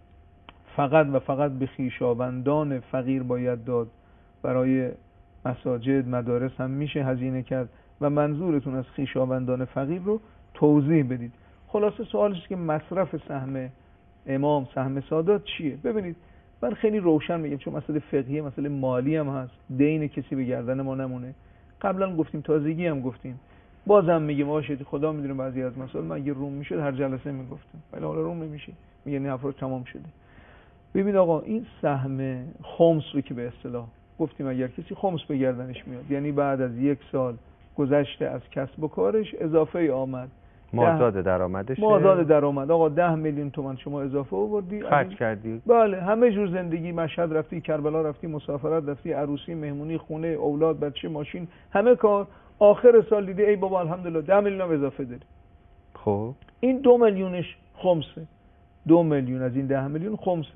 فقط و فقط به خویشاوندان فقیر باید داد؟ برای مساجد، مدارس هم میشه هزینه کرد و منظورتون از خویشاوندان فقیر رو توضیح بدید. خلاصه سوالش که مصرف سهم امام، سهم سادات چیه؟ ببینید من خیلی روشن میگم چون مسئله فقهی، مسئله مالی هم هست، دین کسی به گردن ما نمونه. قبلا گفتیم، تازگی هم گفتیم، بازم میگم واشید خدا میدونه بعضی از مسائل من اگه روم میشد هر جلسه میگفتم ولی حالا روم نمیشه، میگه نه افراد تمام شده. ببین آقا این سهم خمس رو که به اصطلاح گفتیم اگر کسی خمس به گردنش میاد، یعنی بعد از یک سال گذشته از کسب و کارش اضافه ای آمد، مازاد درآمدش، مازاد درآمد، آقا ده میلیون تومان شما اضافه آوردی، خرج کردی، بله همه جور زندگی، مشهد رفتی، کربلا رفتی، مسافرت رفتی، عروسی، مهمونی، خونه، اولاد، بچه، ماشین، همه کار، آخر سال دیدی ای بابا الحمدلله ده میلیون اضافه داری. خب این دو میلیونش خمسه، دو میلیون از این ده میلیون خمسه،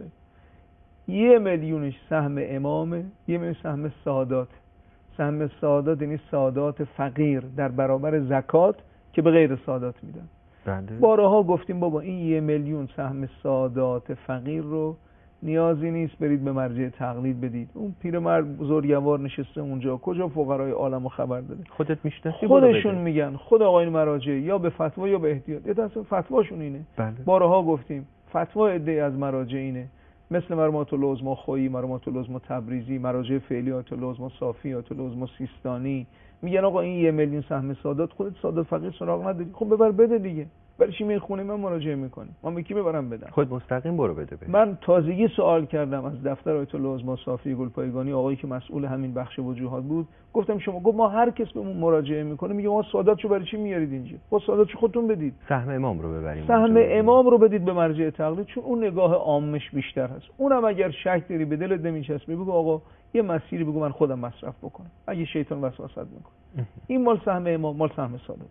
یه میلیونش سهم امامه، یه میلیون سهم سادات. سهم سادات یعنی سادات فقیر در برابر زکات که به غیر سادات میدن. بله. بارها گفتیم بابا این یه میلیون سهم سادات فقیر رو نیازی نیست برید به مرجع تقلید بدید، اون پیرمرد بزرگوار نشسته اونجا، کجا فقرای عالمو خبر داده؟ خودت میشناسی، خودشون میگن، خود آقایون مراجع یا به فتوا یا به احتیاط، یه دست فتواشون اینه. بله. بارها گفتیم فتوا عده از مراجع اینه، مثل مرمات العظما خویی، مرمات العظما تبریزی، مراجع فعلی آیت العظما صافی، آیت العظما سیستانی، میگن آقا این یه میلیون سهم سادات خودت سادات فقیر سراغ نداری، خب ببر بده دیگه. برای چی میخونی من مراجعه میکنی؟ من به کی ببرم بدم؟ خود مستقیم برو بده بده. من تازگی سوال کردم از دفتر آیت العظما صافی گلپایگانی، آقایی که مسئول همین بخش وجوهات بود، گفتم شما، گفت ما هر کس بهمون مراجعه میکنه میگه ما ساداتشو برای چی میارید اینجا؟ خب ساداتشو خودتون بدید، سهم امام رو ببریم، سهم امام رو بدید به مرجع تقلید، چون اون نگاه عامش بیشتر هست. اونم اگر شک داری به دلت نمیچسبه بگو آقا یه مسیری بگو من خودم مصرف بکنم، اگه شیطان وسوسه میکنه. این مال سهم امام، مال سهم سادات.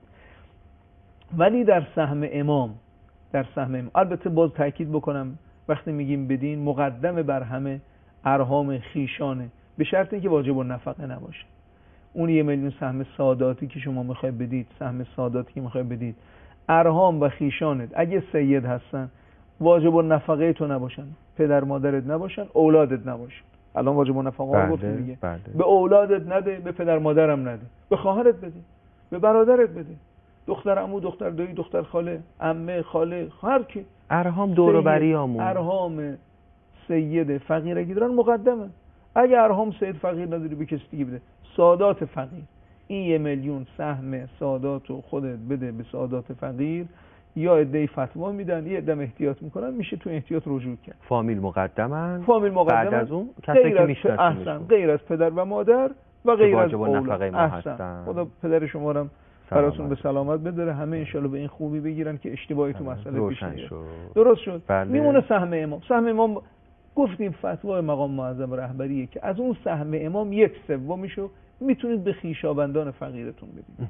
ولی در سهم امام، در سهم امام البته باز تاکید بکنم وقتی میگیم بدین مقدم بر همه ارهام خیشانه، به شرط اینکه واجب النفقه نباشه. اون یه میلیون سهم ساداتی که شما میخوای بدید، سهم ساداتی که میخوای بدید، ارهام و خیشانت اگه سید هستن واجب النفقه تو نباشن، پدر مادرت نباشن، اولادت نباشن. الان واجب النفقه رو گفتیم دیگه. بله. به اولادت نده، به پدر مادرم نده، به خواهرت بده، به برادرت بده، دختر عمو، دختر دایی، دختر خاله، عمه، خاله، هر کی. ارهام دور و بریامون، ارهام سید فقیر اگه دارن مقدمه. اگه ارهام سید فقیر نداری به کسی دیگه بده. سادات فقیر، این یه میلیون سهم ساداتو خودت بده به سادات فقیر، یا عده فتوا میدن، یه عده احتیاط میکنن، میشه تو احتیاط رجوع کرد. فامیل مقدمن، فامیل مقدمن، بعد از اون کسی که میشناسن، غیر از پدر و مادر و غیر از اولاد. احسن. خدا پدر شما رو براتون به سلامت بداره، همه انشالله به این خوبی بگیرن که اشتباهی تو مسئله پیش نیاد. درست شد. بله. میمونه سهم امام. سهم امام گفتیم فتوای مقام معظم رهبریه که از اون سهم امام یک سومیشو میتونید به خویشاوندان فقیرتون بدید.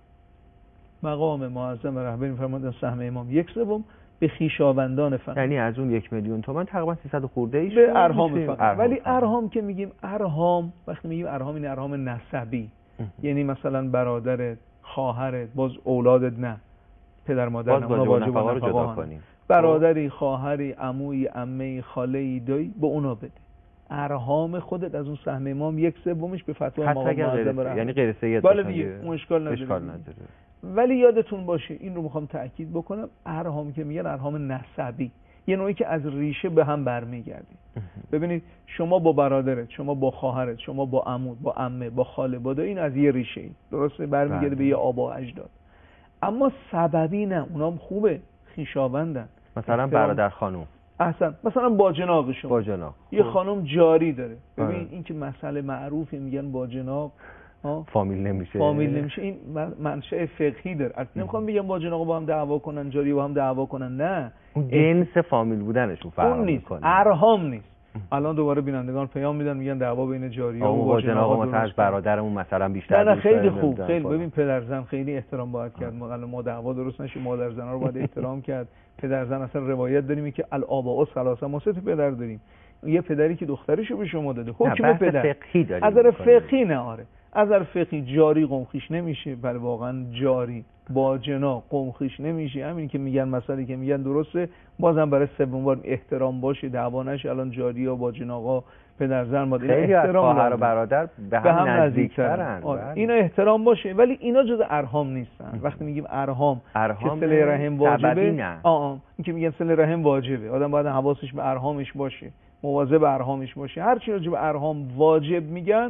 مقام معظم رهبری میفرمایند سهم امام یک سوم به خویشاوندان فقیر، یعنی از اون یک میلیون تومان تقریبا سیصد خورده ایش به ارهام فقیر. ارهام. ولی ارهام که میگیم ارهام، وقتی میگیم ارهام این ارهام نسبی، یعنی مثلا برادرت، خواهرت، باز اولادت نه، پدر مادر نه، واجب نفقه رو جدا کنیم. برادری، خواهری، عمویی، عمه‌ای، خاله‌ای، دایی، به اونا بده. ارحام خودت از اون سهم امام یک سومش به فتوا امام معظم رحمت، یعنی غیر سید باشه دیگه، اون اشکال نداره. اشکال نداره. ولی یادتون باشه، این رو میخوام تأکید بکنم، ارحام که میگن ارحام نسبی، یه نوعی که از ریشه به هم برمیگرده. ببینید شما با برادرت، شما با خواهرت، شما با عمود، با عمه، با خاله، با دایی، این از یه ریشه ای، درسته، برمیگرده به یه آبا و اجداد. اما سببی نه، اونام خوبه، خویشاوندن. مثلا برادر خانم، احسن، مثلا با جناق شما، با جناق یه خانم جاری داره. ببین این که مسئله معروفی، میگن با جناق فامیل نمیشه، فامیل نمیشه، این منشأ فقهی داره. اصلا نمیخوام بگم با جناق با هم دعوا کنن، جاری با هم دعوا کنن، نه، اون جنس فامیل بودنشون فرق میکنه، ارحام نیست. الان دوباره بینندگان پیام میدن میگن دعوا بین جاری و با جناق، مثلا از برادرمون مثلا بیشتر. نه نه خیلی خوب، خیلی ببین پدر زن خیلی احترام باید کرد. ما ما دعوا درست نشه، مادر زنا رو باید احترام کرد. پدر زن اصلا روایت داریم که الآباء ثلاثه، ما سه تا پدر داریم. یه پدری که دخترشو به شما داده، حکم پدر فقهی داریم. از نظر فقهی نه، آره از نظر فقهی جاری قوم خویش نمیشه، بله واقعا جاری با جناق قوم خویش نمیشه. همین که میگن مسئله که میگن درسته، بازم برای سوم بار احترام باشه، دعوا نشه. الان جاری و با جناقا پدر زن باید احترام، خواهر و برادر به هم, هم نزدیک‌ترن، اینا احترام باشه. ولی اینا جز ارحام نیستن. وقتی میگیم ارحام که صله رحم واجبه، آ این که میگن صله رحم واجبه، آدم باید حواسش به ارحامش باشه، مواظب ارحامش باشه. هر چی راجع به ارحام واجب میگن،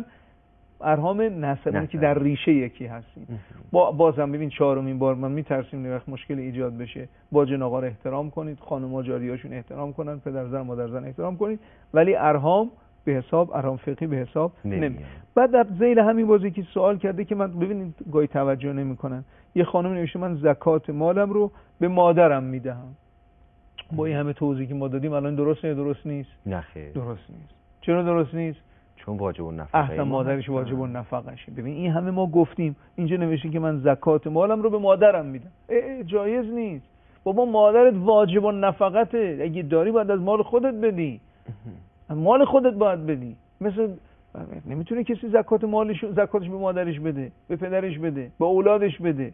ارحام نسبی که در ریشه یکی هستیم. با بازم ببین چهارمین بار من میترسیم نه وقت مشکل ایجاد بشه. با جناقا رو احترام کنید، خانم‌ها جاریاشون احترام کنن، پدر زن مادر زن احترام کنید، ولی ارحام به حساب، ارحام فقهی به حساب نمیاد. بعد در ذیل همین بازی که سوال کرده که من ببینید گاهی توجه نمیکنن، یه خانم نوشته من زکات مالم رو به مادرم میدهم. با این همه توضیحی که ما دادیم الان درست نه درست نیست؟ نه خیر درست نیست. چرا درست نیست؟ چون واجب النفقه، احسن مادرش واجب النفقه‌شه. ببین این همه ما گفتیم، اینجا نوشته که من زکات مالم رو به مادرم میدم. اه جایز نیست. بابا مادرت واجب النفقته، اگه داری باید از مال خودت بدی، مال خودت باید بدی. مثل نمیتونه کسی زکات مالش زکاتش به مادرش بده، به پدرش بده، به اولادش بده.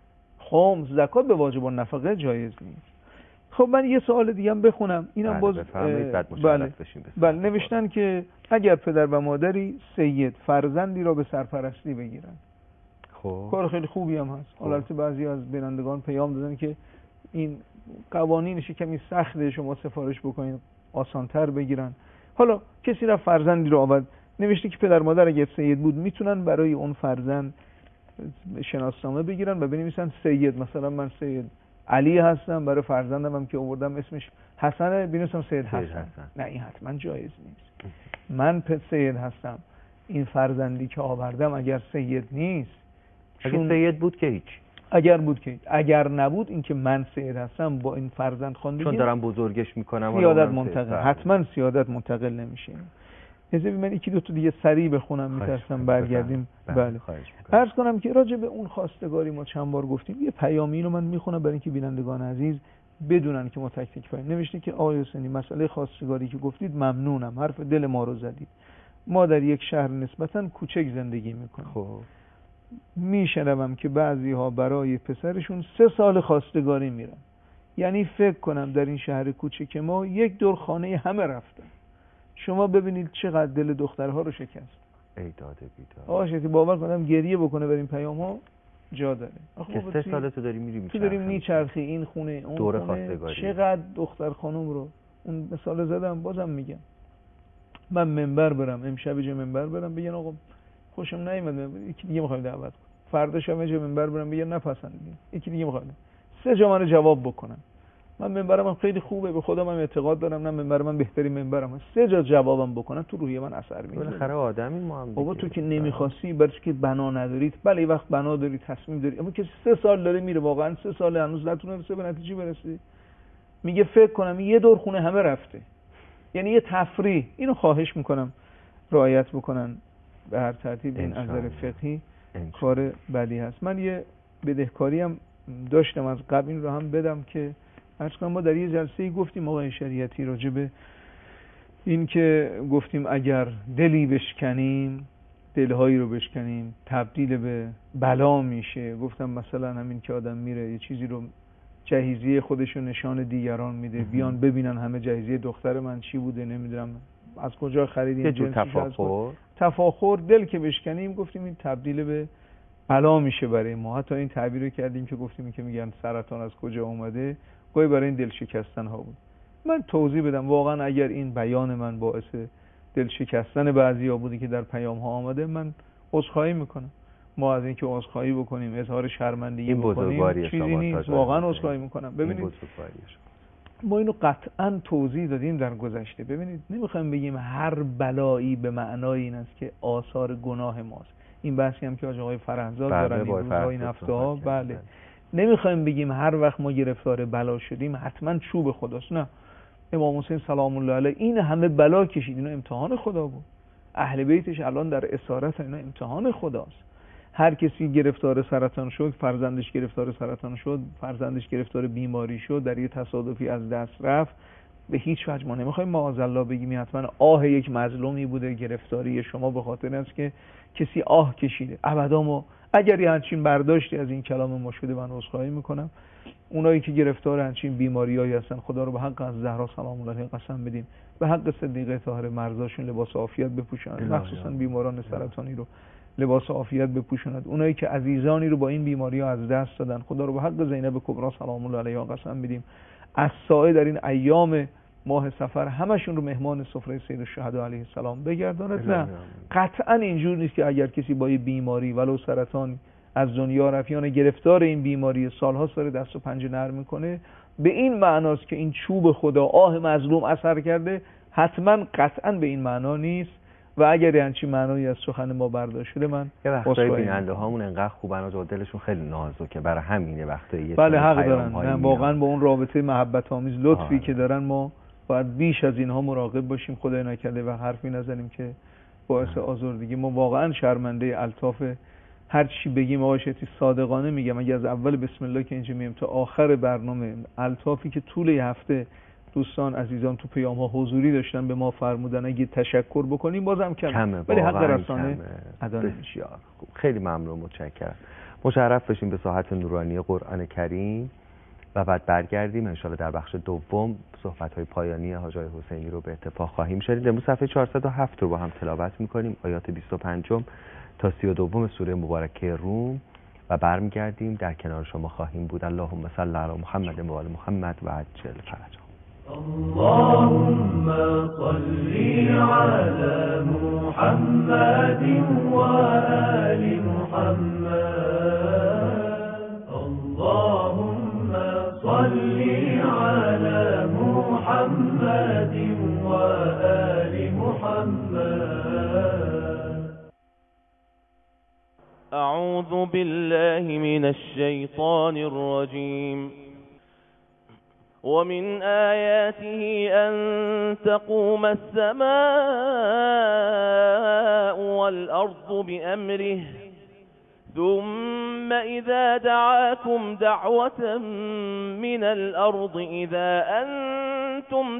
خمس زکات به واجب النفقه جایز نیست. خب من یه سوال دیگه هم بخونم، اینم باز بله بله نوشتن که اگر پدر و مادری سید فرزندی را به سرپرستی بگیرن، خب کار خیلی خوبی هم هست. البته بعضی از بینندگان پیام دادن که این قوانینش کمی سخته، شما سفارش بکنید آسان‌تر بگیرن. حالا کسی را فرزندی رو آورد، نوشته که پدر مادر اگه سید بود میتونن برای اون فرزند شناسنامه بگیرن و بنویسن سید، مثلا من سید علی هستم، برای فرزندم هم که آوردم اسمش حسنه بنویسم سید حسن. نه این حتما جایز نیست. من پس سید هستم، این فرزندی که آوردم اگر سید نیست، اگر سید بود که هیچ، اگر بود که اگر نبود، این که من سید هستم با این فرزند خواندگی چون دارم بزرگش میکنم سیادت منتقل، حتما سیادت منتقل نمیشه. اجازه من یکی دو تا دیگه سریع بخونم میترسم برگردیم. بله عرض کنم که راجع به اون خواستگاری ما چند بار گفتیم، یه پیامی رو من میخونم برای اینکه بینندگان عزیز بدونن که ما تک تک فهمیم. نوشته که آقای حسینی مسئله خواستگاری که گفتید ممنونم، حرف دل ما رو زدید. ما در یک شهر نسبتاً کوچک زندگی میکنیم. خب میشنوم که بعضی ها برای پسرشون سه سال خواستگاری میرن. یعنی فکر کنم در این شهر کوچک ما یک دور خانه همه رفتن. شما ببینید چقدر دل دخترها رو شکست. ای داده بیداد. آقا شتی باور کنم گریه بکنه بر این پیام ها جا داره. که سه ساله تو داری میری میچرخی. تو داری میچرخی این خونه اون دور خونه. خواستگاری. چقدر دختر خانم رو اون مثال زدم، بازم میگم من منبر برم امشب یه منبر برم بگن آقا خوشم نیومد، یکی دیگه میخوام دعوت کنم. فردا شب یه منبر برم بگن نپسندیدم، یکی دیگه میخوام. سه جا منو جواب بکنن. من منبرم خیلی خوبه، به خودم هم اعتقاد دارم، نه منبر من بهترین منبرم. سه جا جوابم بکنن تو روحیه من اثر میذاره. بالاخره آدمی ما هم. بابا تو که نمیخواستی، برای که بنا ندارید. بله یه وقت بنا داری، تصمیم داری، اما که سه سال داره میره، واقعا سه سال هنوز نتونسته به نتیجه برسه. میگه فکر کنم یه دور خونه همه رفته. یعنی یه تفریح. اینو خواهش میکنم رعایت بکنن به هر ترتیب. این از نظر فقهی کار بدی هست. من یه بدهکاری هم داشتم از قبل، این رو هم بدم که عرض کنم ما در یه جلسه‌ای گفتیم آقای شریعتی راجع به این که گفتیم اگر دلی بشکنیم، دلهایی رو بشکنیم، تبدیل به بلا میشه. گفتم مثلا همین که آدم میره یه چیزی رو جهیزیه خودشو نشان دیگران میده، بیان ببینن همه جهیزیه دختر من چی بوده، نمیدونم از کجا خریدین، جنسش تفاخر تفاخر دل که بشکنیم گفتیم این تبدیل به بلا میشه برای ما. حتی این تعبیر رو کردیم که گفتیم که میگن سرطان از کجا اومده، گاهی برای این دل شکستن ها بود. من توضیح بدم واقعا اگر این بیان من باعث دل شکستن بعضیا بودی که در پیام ها آمده، من عذرخواهی میکنم. ما از اینکه عذرخواهی بکنیم، اظهار شرمندگی بکنیم چیزی نیست، واقعا عذرخواهی میکنم. ببینید ما اینو قطعا توضیح دادیم در گذشته. ببینید نمیخوایم بگیم هر بلایی به معنای این است که آثار گناه ماست. این بحثی هم که آقای فرهزاد دارن این روزها این هفته ها، بله، نمیخوایم بگیم هر وقت ما گرفتار بلا شدیم حتما چوب خداست. نه، امام حسین سلام الله علیه این همه بلا کشید، اینا امتحان خدا بود. اهل بیتش الان در اسارت، اینا امتحان خداست. هر کسی گرفتار سرطان شد، فرزندش گرفتار سرطان شد، فرزندش گرفتار بیماری شد، در یه تصادفی از دست رفت، به هیچ وجه ما نمیخوایم معاذالله بگیم حتما آه یک مظلومی بوده گرفتاری شما به خاطر است که کسی آه کشیده. ابدا ما اگر یه همچین برداشتی از این کلام ما شده، من عذرخواهی میکنم. اونایی که گرفتار همچین بیماریایی هستن، خدا رو به حق از زهرا سلام الله علیها قسم بدیم، به حق صدیقه طاهره مرضاشون لباس عافیت بپوشند، مخصوصا بیماران سرطانی رو لباس عافیت بپوشاند. اونایی که عزیزانی رو با این بیماری ها از دست دادن، خدا رو به حق زینب کبرا سلام الله علیها قسم بدیم، از سایه در این ایام ماه سفر همشون رو مهمان سفره سید الشهدا علیه السلام بگرداند. نه، قطعا اینجور نیست که اگر کسی با یه بیماری ولو سرطان از دنیا رفت یا گرفتار این بیماری سالها سر دست و پنجه نرم میکنه، به این معناست که این چوب خدا آه مظلوم اثر کرده. حتما قطعا به این معنا نیست. و اگر همچین معنایی از سخن ما برداشت شده، من یه وقتایی بیننده هامون انقدر خوبن و دلشون خیلی نازکه، برای همین یه وقتایی بله حق دارن. نه واقعا با اون رابطه محبت آمیز لطفی آه. که دارن ما باید بیش از اینها مراقب باشیم، خدای نکرده و حرفی نزنیم که باعث آزردگی. ما واقعا شرمنده الطاف هر چی بگیم آقای شیطی، صادقانه میگم اگه از اول بسم الله که اینجا میام تا آخر برنامه الطافی که طول یه هفته دوستان عزیزان تو پیام ها حضوری داشتن به ما فرمودن اگه تشکر بکنیم بازم کمه، ولی حق رسانه ادا نمیشه. خیلی ممنون، متشکرم. مشرف بشیم به ساحت نورانی قرآن کریم و بعد برگردیم ان شاءالله در بخش دوم صحبت های پایانی حاج آقای حسینی رو به اتفاق خواهیم شنید. امروز صفحه چهارصد و هفت رو با هم تلاوت میکنیم، آیات بیست و پنج تا سی و دو سوره مبارکه روم، و برمیگردیم در کنار شما خواهیم بود. اللهم صل علی محمد و آل محمد و عجل فرجهم. اللهم صل على محمد وآل محمد. اللهم صل على محمد وآل محمد. أعوذ بالله من الشيطان الرجيم. ومن آياته أن تقوم السماء والأرض بأمره ثم إذا دعاكم دعوة من الأرض إذا أنتم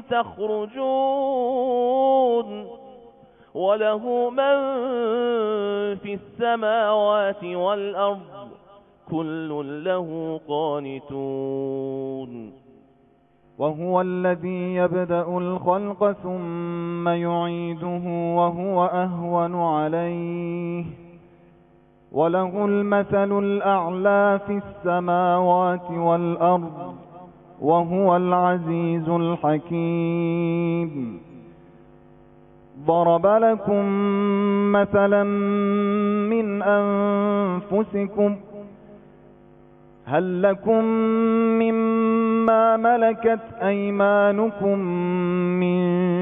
تخرجون وله من في السماوات والأرض كل له قانتون. وهو الذي يبدأ الخلق ثم يعيده وهو أهون عليه وله المثل الأعلى في السماوات والأرض وهو العزيز الحكيم. ضرب لكم مثلا من أنفسكم هل لكم مما ملكت أيمانكم من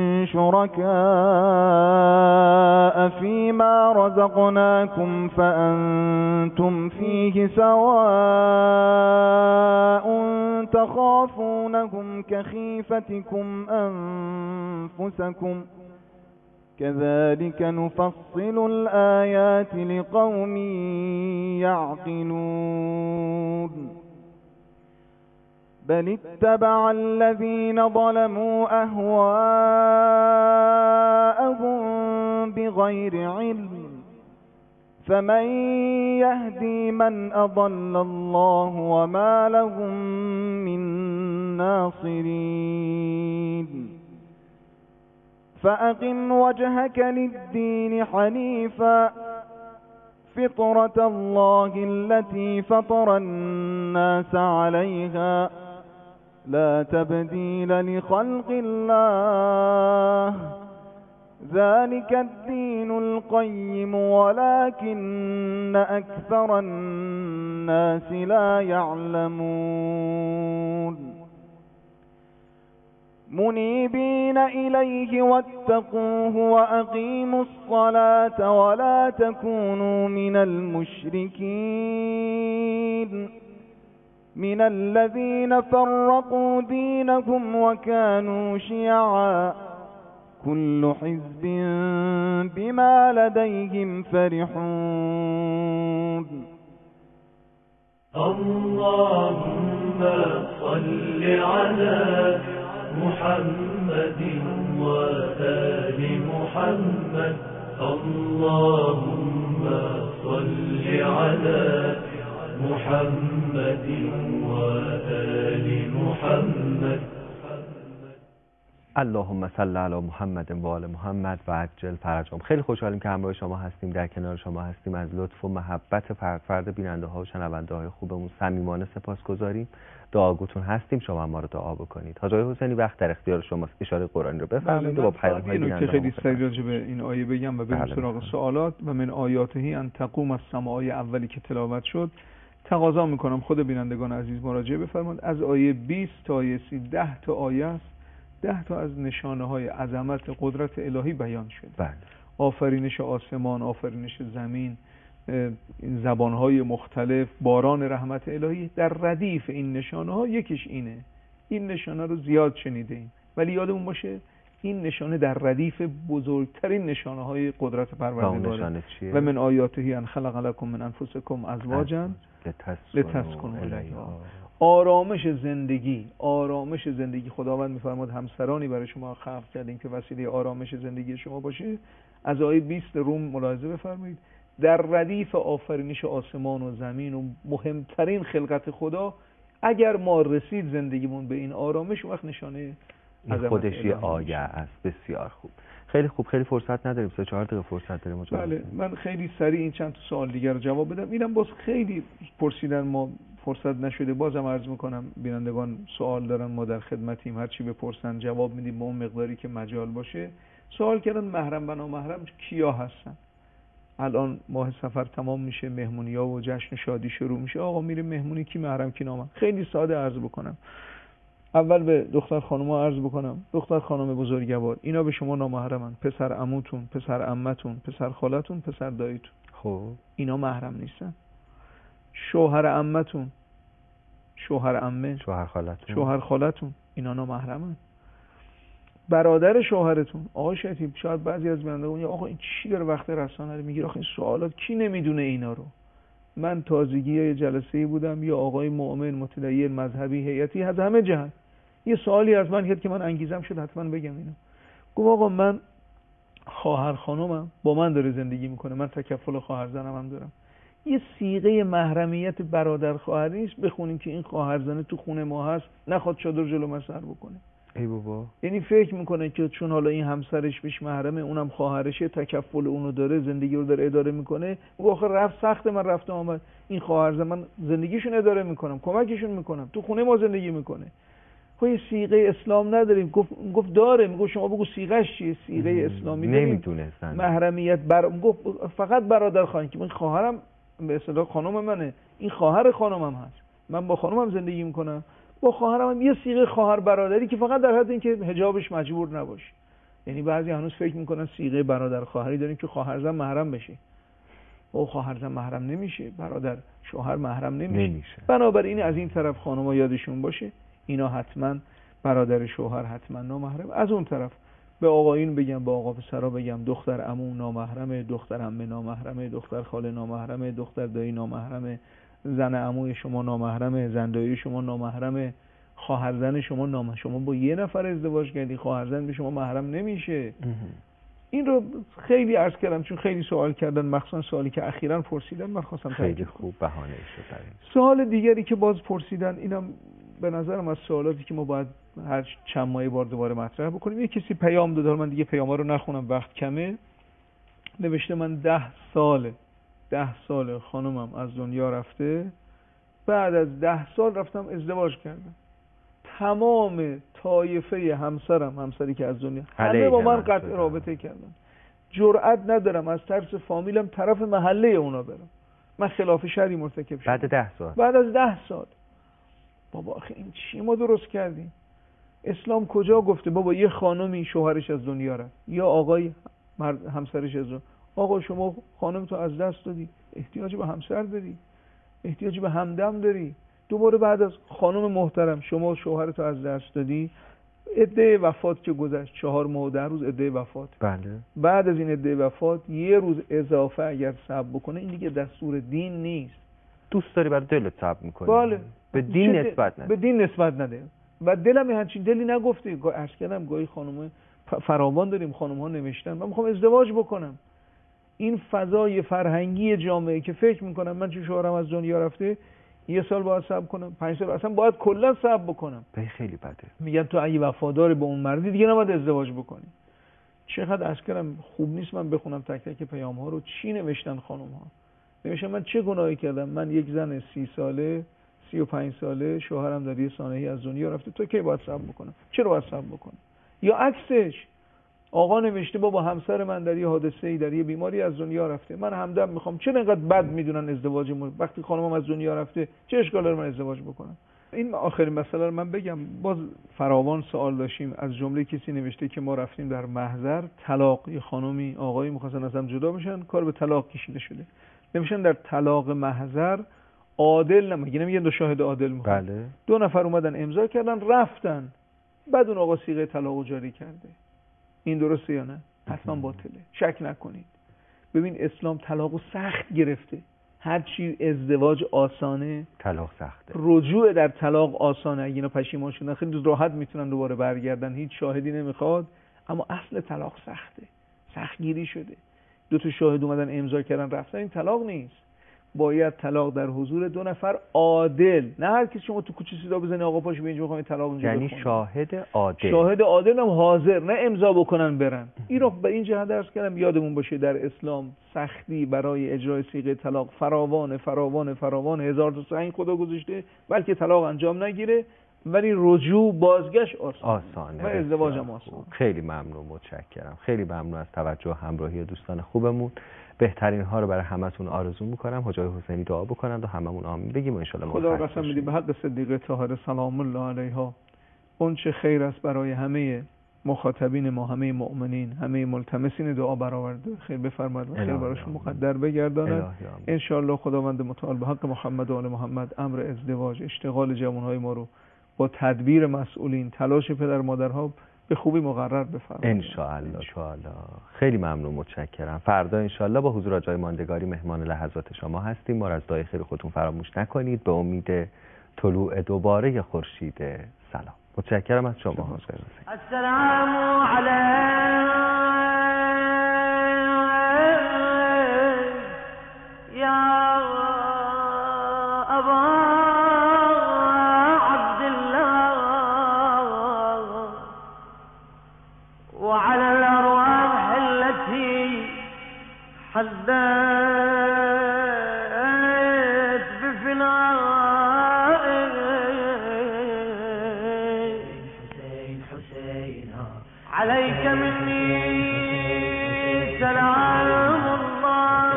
شركاء فيما رزقناكم فأنتم فيه سواء تخافونهم كخيفتكم أنفسكم كذلك نفصل الآيات لقوم يعقلون. بل اتبع الذين ظلموا أهواءهم بغير علم فمن يهدي من أضل الله وما لهم من ناصرين فأقم وجهك للدين حنيفا فطرة الله التي فطر الناس عليها لا تبديل لخلق الله ذلك الدين القيم ولكن أكثر الناس لا يعلمون منيبين إليه واتقوه وأقيموا الصلاة ولا تكونوا من المشركين من الذين فرقوا دينهم وكانوا شيعا كل حزب بما لديهم فرحون اللهم صل على محمد وآل محمد اللهم صل على محمد وآل محمد اللهم صل علی محمد و آل محمد و عجل فرجهم. خیلی خوشحالیم که همراه شما هستیم، در کنار شما هستیم. از لطف و محبت فرد فرد بیننده ها و شنونده های خوبمون صمیمانه سپاسگزاریم. دعاگوتون هستیم، شما ما رو دعا بکنید. حاج آقای حسینی وقت در اختیار شماست، اشاره قرآنی رو بفرمایید و با پیام های بیننده خیلی سریع راجع به این آیه بگم و بریم سراغ سوالات. و من آیاته ان تقوم السماء، آیه اولی که تلاوت شد، تقاضا میکنم خود بینندگان عزیز مراجعه بفرمایید. از آیه بیست تا آیه سی ده تا آیه است. ده تا از نشانه های عظمت قدرت الهی بیان شد. بله. آفرینش آسمان، آفرینش زمین، این زبانهای مختلف، باران رحمت الهی. در ردیف این نشانه ها یکیش اینه. این نشانه رو زیاد شنیدیم ولی یادمون باشه این نشانه در ردیف بزرگترین نشانه های قدرت پروردگاره. و من آیاته ان خلق لکم من انفسکم ازواجا لتسکنوا الیها. آرامش زندگی، آرامش زندگی. خداوند می‌فرماد همسرانی برای شما خلق کردیم که وسیله آرامش زندگی شما باشه. از آیه بیست روم ملاحظه بفرمایید. در ردیف آفرینش آسمان و زمین و مهمترین خلقت خدا، اگر ما رسید زندگیمون به این آرامش، وقت نشانه این خودش یه آیه است. بسیار خوب، خیلی خوب. خیلی فرصت نداریم، سه چهار دقیقه فرصت داریم. بله، من خیلی سریع این چند تا سوال دیگر رو جواب بدم. اینم باز خیلی پرسیدن، ما فرصت نشده. بازم عرض میکنم بینندگان سوال دارن، ما در خدمتیم، هر چی بپرسن جواب میدیم با اون مقداری که مجال باشه. سوال کردن محرم و نامحرم کیا هستن. الان ماه سفر تمام میشه، مهمونی‌ها و جشن شادی شروع میشه. آقا میره مهمونی، کی محرم کی نامحرم؟ خیلی ساده عرض بکنم. اول به دختر خانوما عرض بکنم، دختر خانم بزرگوار، اینا به شما نامحرمن. پسر عموتون، پسر عمتون، پسر خالتون، پسر داییتون، خب اینا محرم نیستن. شوهر عمتون، شوهر عمه، شوهر خالتون، شوهر خالتون، اینا نامحرمن. برادر شوهرتون. آقا شتیب، شاید بعضی از بینندگان یا آقا این چی داره وقت رسانه رو میگیره؟ آخه این سوالات کی نمیدونه اینا رو؟ من تازگی یه جلسه‌ای بودم، یه آقای مؤمن متدین مذهبی هیئتی از همه جهت یه سوالی از من کرد که من انگیزم شد حتما بگم اینو. گفت آقا من خواهر خانومم با من داره زندگی میکنه، من تکفل خواهر زنم هم دارم. یه صیغه محرمیت برادر خواهر نیست بخونیم که این خواهر زنه تو خونه ما هست نخواد چادر جلو من سر بکنه. ای بابا، یعنی فکر میکنه که چون حالا این همسرش پیش محرمه، اونم خواهرشه، تکفل اونو داره، زندگی رو داره اداره میکنه. میگه آخه رفت سخت، من رفتم آمد، این خواهر زن من زندگیشون اداره میکنم، کمکشون میکنم، تو خونه ما زندگی میکنه. خب این صیغه اسلام نداریم. گفت گفت داره. میگه شما بگو صیغه‌اش چیه؟ صیغه اسلامی نمیدونستن. محرمیت بر گفت فقط برادر خواهر، که من خواهرم به اصطلاح خانم منه، این خواهر خانمم هست، من با خانمم زندگی میکنم، با خواهرم هم یه صیغه خواهر برادری که فقط در حد اینکه حجابش مجبور نباشه. یعنی بعضی هنوز فکر میکنن صیغه برادر خواهری داریم که خواهر زن محرم بشه. او خواهر زن محرم نمیشه، برادر شوهر محرم نمیشه. نمیشه. بنابراین از این طرف خانم‌ها یادشون باشه اینا حتما برادر شوهر حتما نامحرم. از اون طرف به آقایون بگم، به آقا پسرا بگم، دختر عمو نامحرمه، دختر عمه نامحرمه، دختر خاله نامحرمه، دختر دایی نامحرمه، زن عموی شما نامحرمه، زن دایی شما نامحرمه، خواهر زن شما نامحرمه. شما با یه نفر ازدواج کردی، خواهر زن به شما محرم نمیشه. این رو خیلی عرض کردم چون خیلی سوال کردن، مخصوصا سوالی که اخیراً پرسیدن من خواستم خیلی خوب بهانه شد. سوال دیگری که باز پرسیدن، اینم به نظرم از سوالاتی که ما باید هر چند ماه بار دوباره مطرح بکنیم. یه کسی پیام داد، من دیگه پیاما رو نخونم وقت کمه، نوشته من ده ساله ده سال خانومم از دنیا رفته، بعد از ده سال رفتم ازدواج کردم، تمام طایفه همسرم، همسری که از دنیا، همه با من قطع رابطه کردن، جرئت ندارم از ترس فامیلم طرف محله اونا برم، من خلاف شرعی مرتکب شدم. بعد ده سال بعد از ده سال بابا آخه این چی ما درست کردیم؟ اسلام کجا گفته بابا یه خانمی شوهرش از دنیا رفت یا آقای همسرش از دنیا، آقا شما خانم تو از دست دادی، احتیاج به همسر داری، احتیاج به همدم داری، دوباره بعد از خانم محترم شما شوهرتو از دست دادی، عده وفات که گذشت چهار ماه و ده روز عده وفات، بله، بعد از این عده وفات یه روز اضافه اگر صبر بکنه این دیگه دستور دین نیست. دوست داری برای دلت صبر میکنی؟ بله. به دین نسبت نده. به دین نسبت نده و دلم همچین دلی نگفته. عرض کردم گاهی خانم فراوان داریم، خانم ها نوشتن من میخوام ازدواج بکنم. این فضای فرهنگی جامعه که فکر میکنم من چون شوهرم از دنیا رفته یه سال باید صبر کنم، پنج سال اصلا باید کلا صبر بکنم، به خیلی بده. میگن تو اگه وفادار به اون مردی دیگه نباید ازدواج بکنی. چقدر اشکرم خوب نیست من بخونم تک تک پیام ها رو چی نوشتن خانم ها. نوشتن من چه گناهی کردم، من یک زن سی ساله سی و پنج ساله شوهرم در یه سانحه‌ای از دنیا رفته، تو کی باید صبر بکنم؟ چرا باید صبر بکنم؟ یا عکسش آقا نوشته بابا همسر من در یه حادثه‌ای در یه بیماری از دنیا رفته، من همدم میخوام، چرا اینقدر بد میدونن ازدواجمون؟ وقتی خانمم از دنیا رفته چه اشکال داره من ازدواج بکنم؟ این آخرین مسئله رو من بگم. باز فراوان سوال داشتیم، از جمله کسی نوشته که ما رفتیم در محضر طلاق، یه خانمی آقایی می‌خواستن از هم جدا بشن، کار به طلاق کشیده شده. نمیشن در طلاق محضر عادل نمیگن، میگن دو شاهد عادل میخوان. بله. دو نفر اومدن امضا کردن رفتن، بعد اون آقا صیغه طلاق جاری کرده. این درسته یا نه؟ حتما باطله، شک نکنید. ببین اسلام طلاقو سخت گرفته، هر چی ازدواج آسانه طلاق سخته، رجوع در طلاق آسانه. اگه اینا پشیمان شدن خیلی راحت میتونن دوباره برگردن، هیچ شاهدی نمیخواد. اما اصل طلاق سخته، سختگیری شده، دو تا شاهد اومدن امضا کردن رفتن، این طلاق نیست. باید طلاق در حضور دو نفر عادل، نه هر کسی شما تو کوچه صدا بزنه آقا پاشو به اینجا میخوام طلاق اینجا یعنی بخونه. شاهد عادل، شاهد عادل هم حاضر، نه امضا بکنن برن. این رو به این جهت درس کردم یادمون باشه در اسلام سختی برای اجرای صیغه طلاق فراوان فراوان فراوان هزار تا سنگ خدا گذاشته، بلکه طلاق انجام نگیره ولی رجوع بازگشت آسان. آسانه و ازدواج هم آسان. خیلی ممنون، متشکرم، خیلی ممنون از توجه و همراهی دوستان خوبمون. بهترین ها رو برای همتون آرزو میکنم. حجای حسینی دعا بکنند و هممون آمین بگیم و ان شاء الله خدا قسم میدیم به حق صدیقه طاهره سلام الله علیها اون چه خیر است برای همه مخاطبین ما، همه مؤمنین، همه ملتمسین دعا برآورده خیر بفرماید و خیر براشون مقدر بگرداند ان شاء الله. خداوند متعال به حق محمد و آل محمد امر ازدواج، اشتغال جوانهای ما رو با تدبیر مسئولین، تلاش پدر مادرها به خوبی مقرر بفرمایید ان شاء الله. تعالی خیلی ممنون، متشکرم. فردا ان شاء الله با حضور جای ماندگاری مهمان لحظات شما هستیم. ما را از دعای خیر خودتون فراموش نکنید به امید طلوع دوباره خورشید سلام. متشکرم از شما حضور. السلام علیک یا ابا وعلى الأرواح التي حدثت بفنائك حسين حسين عليك مني سلام الله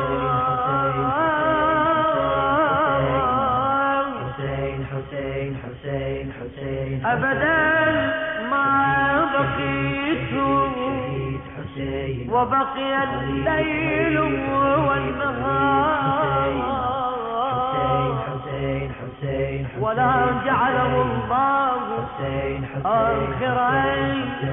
حسين حسين حسين حسين أبدا ما بقيت وبقي الليل والنهار ولا جعله الله آخر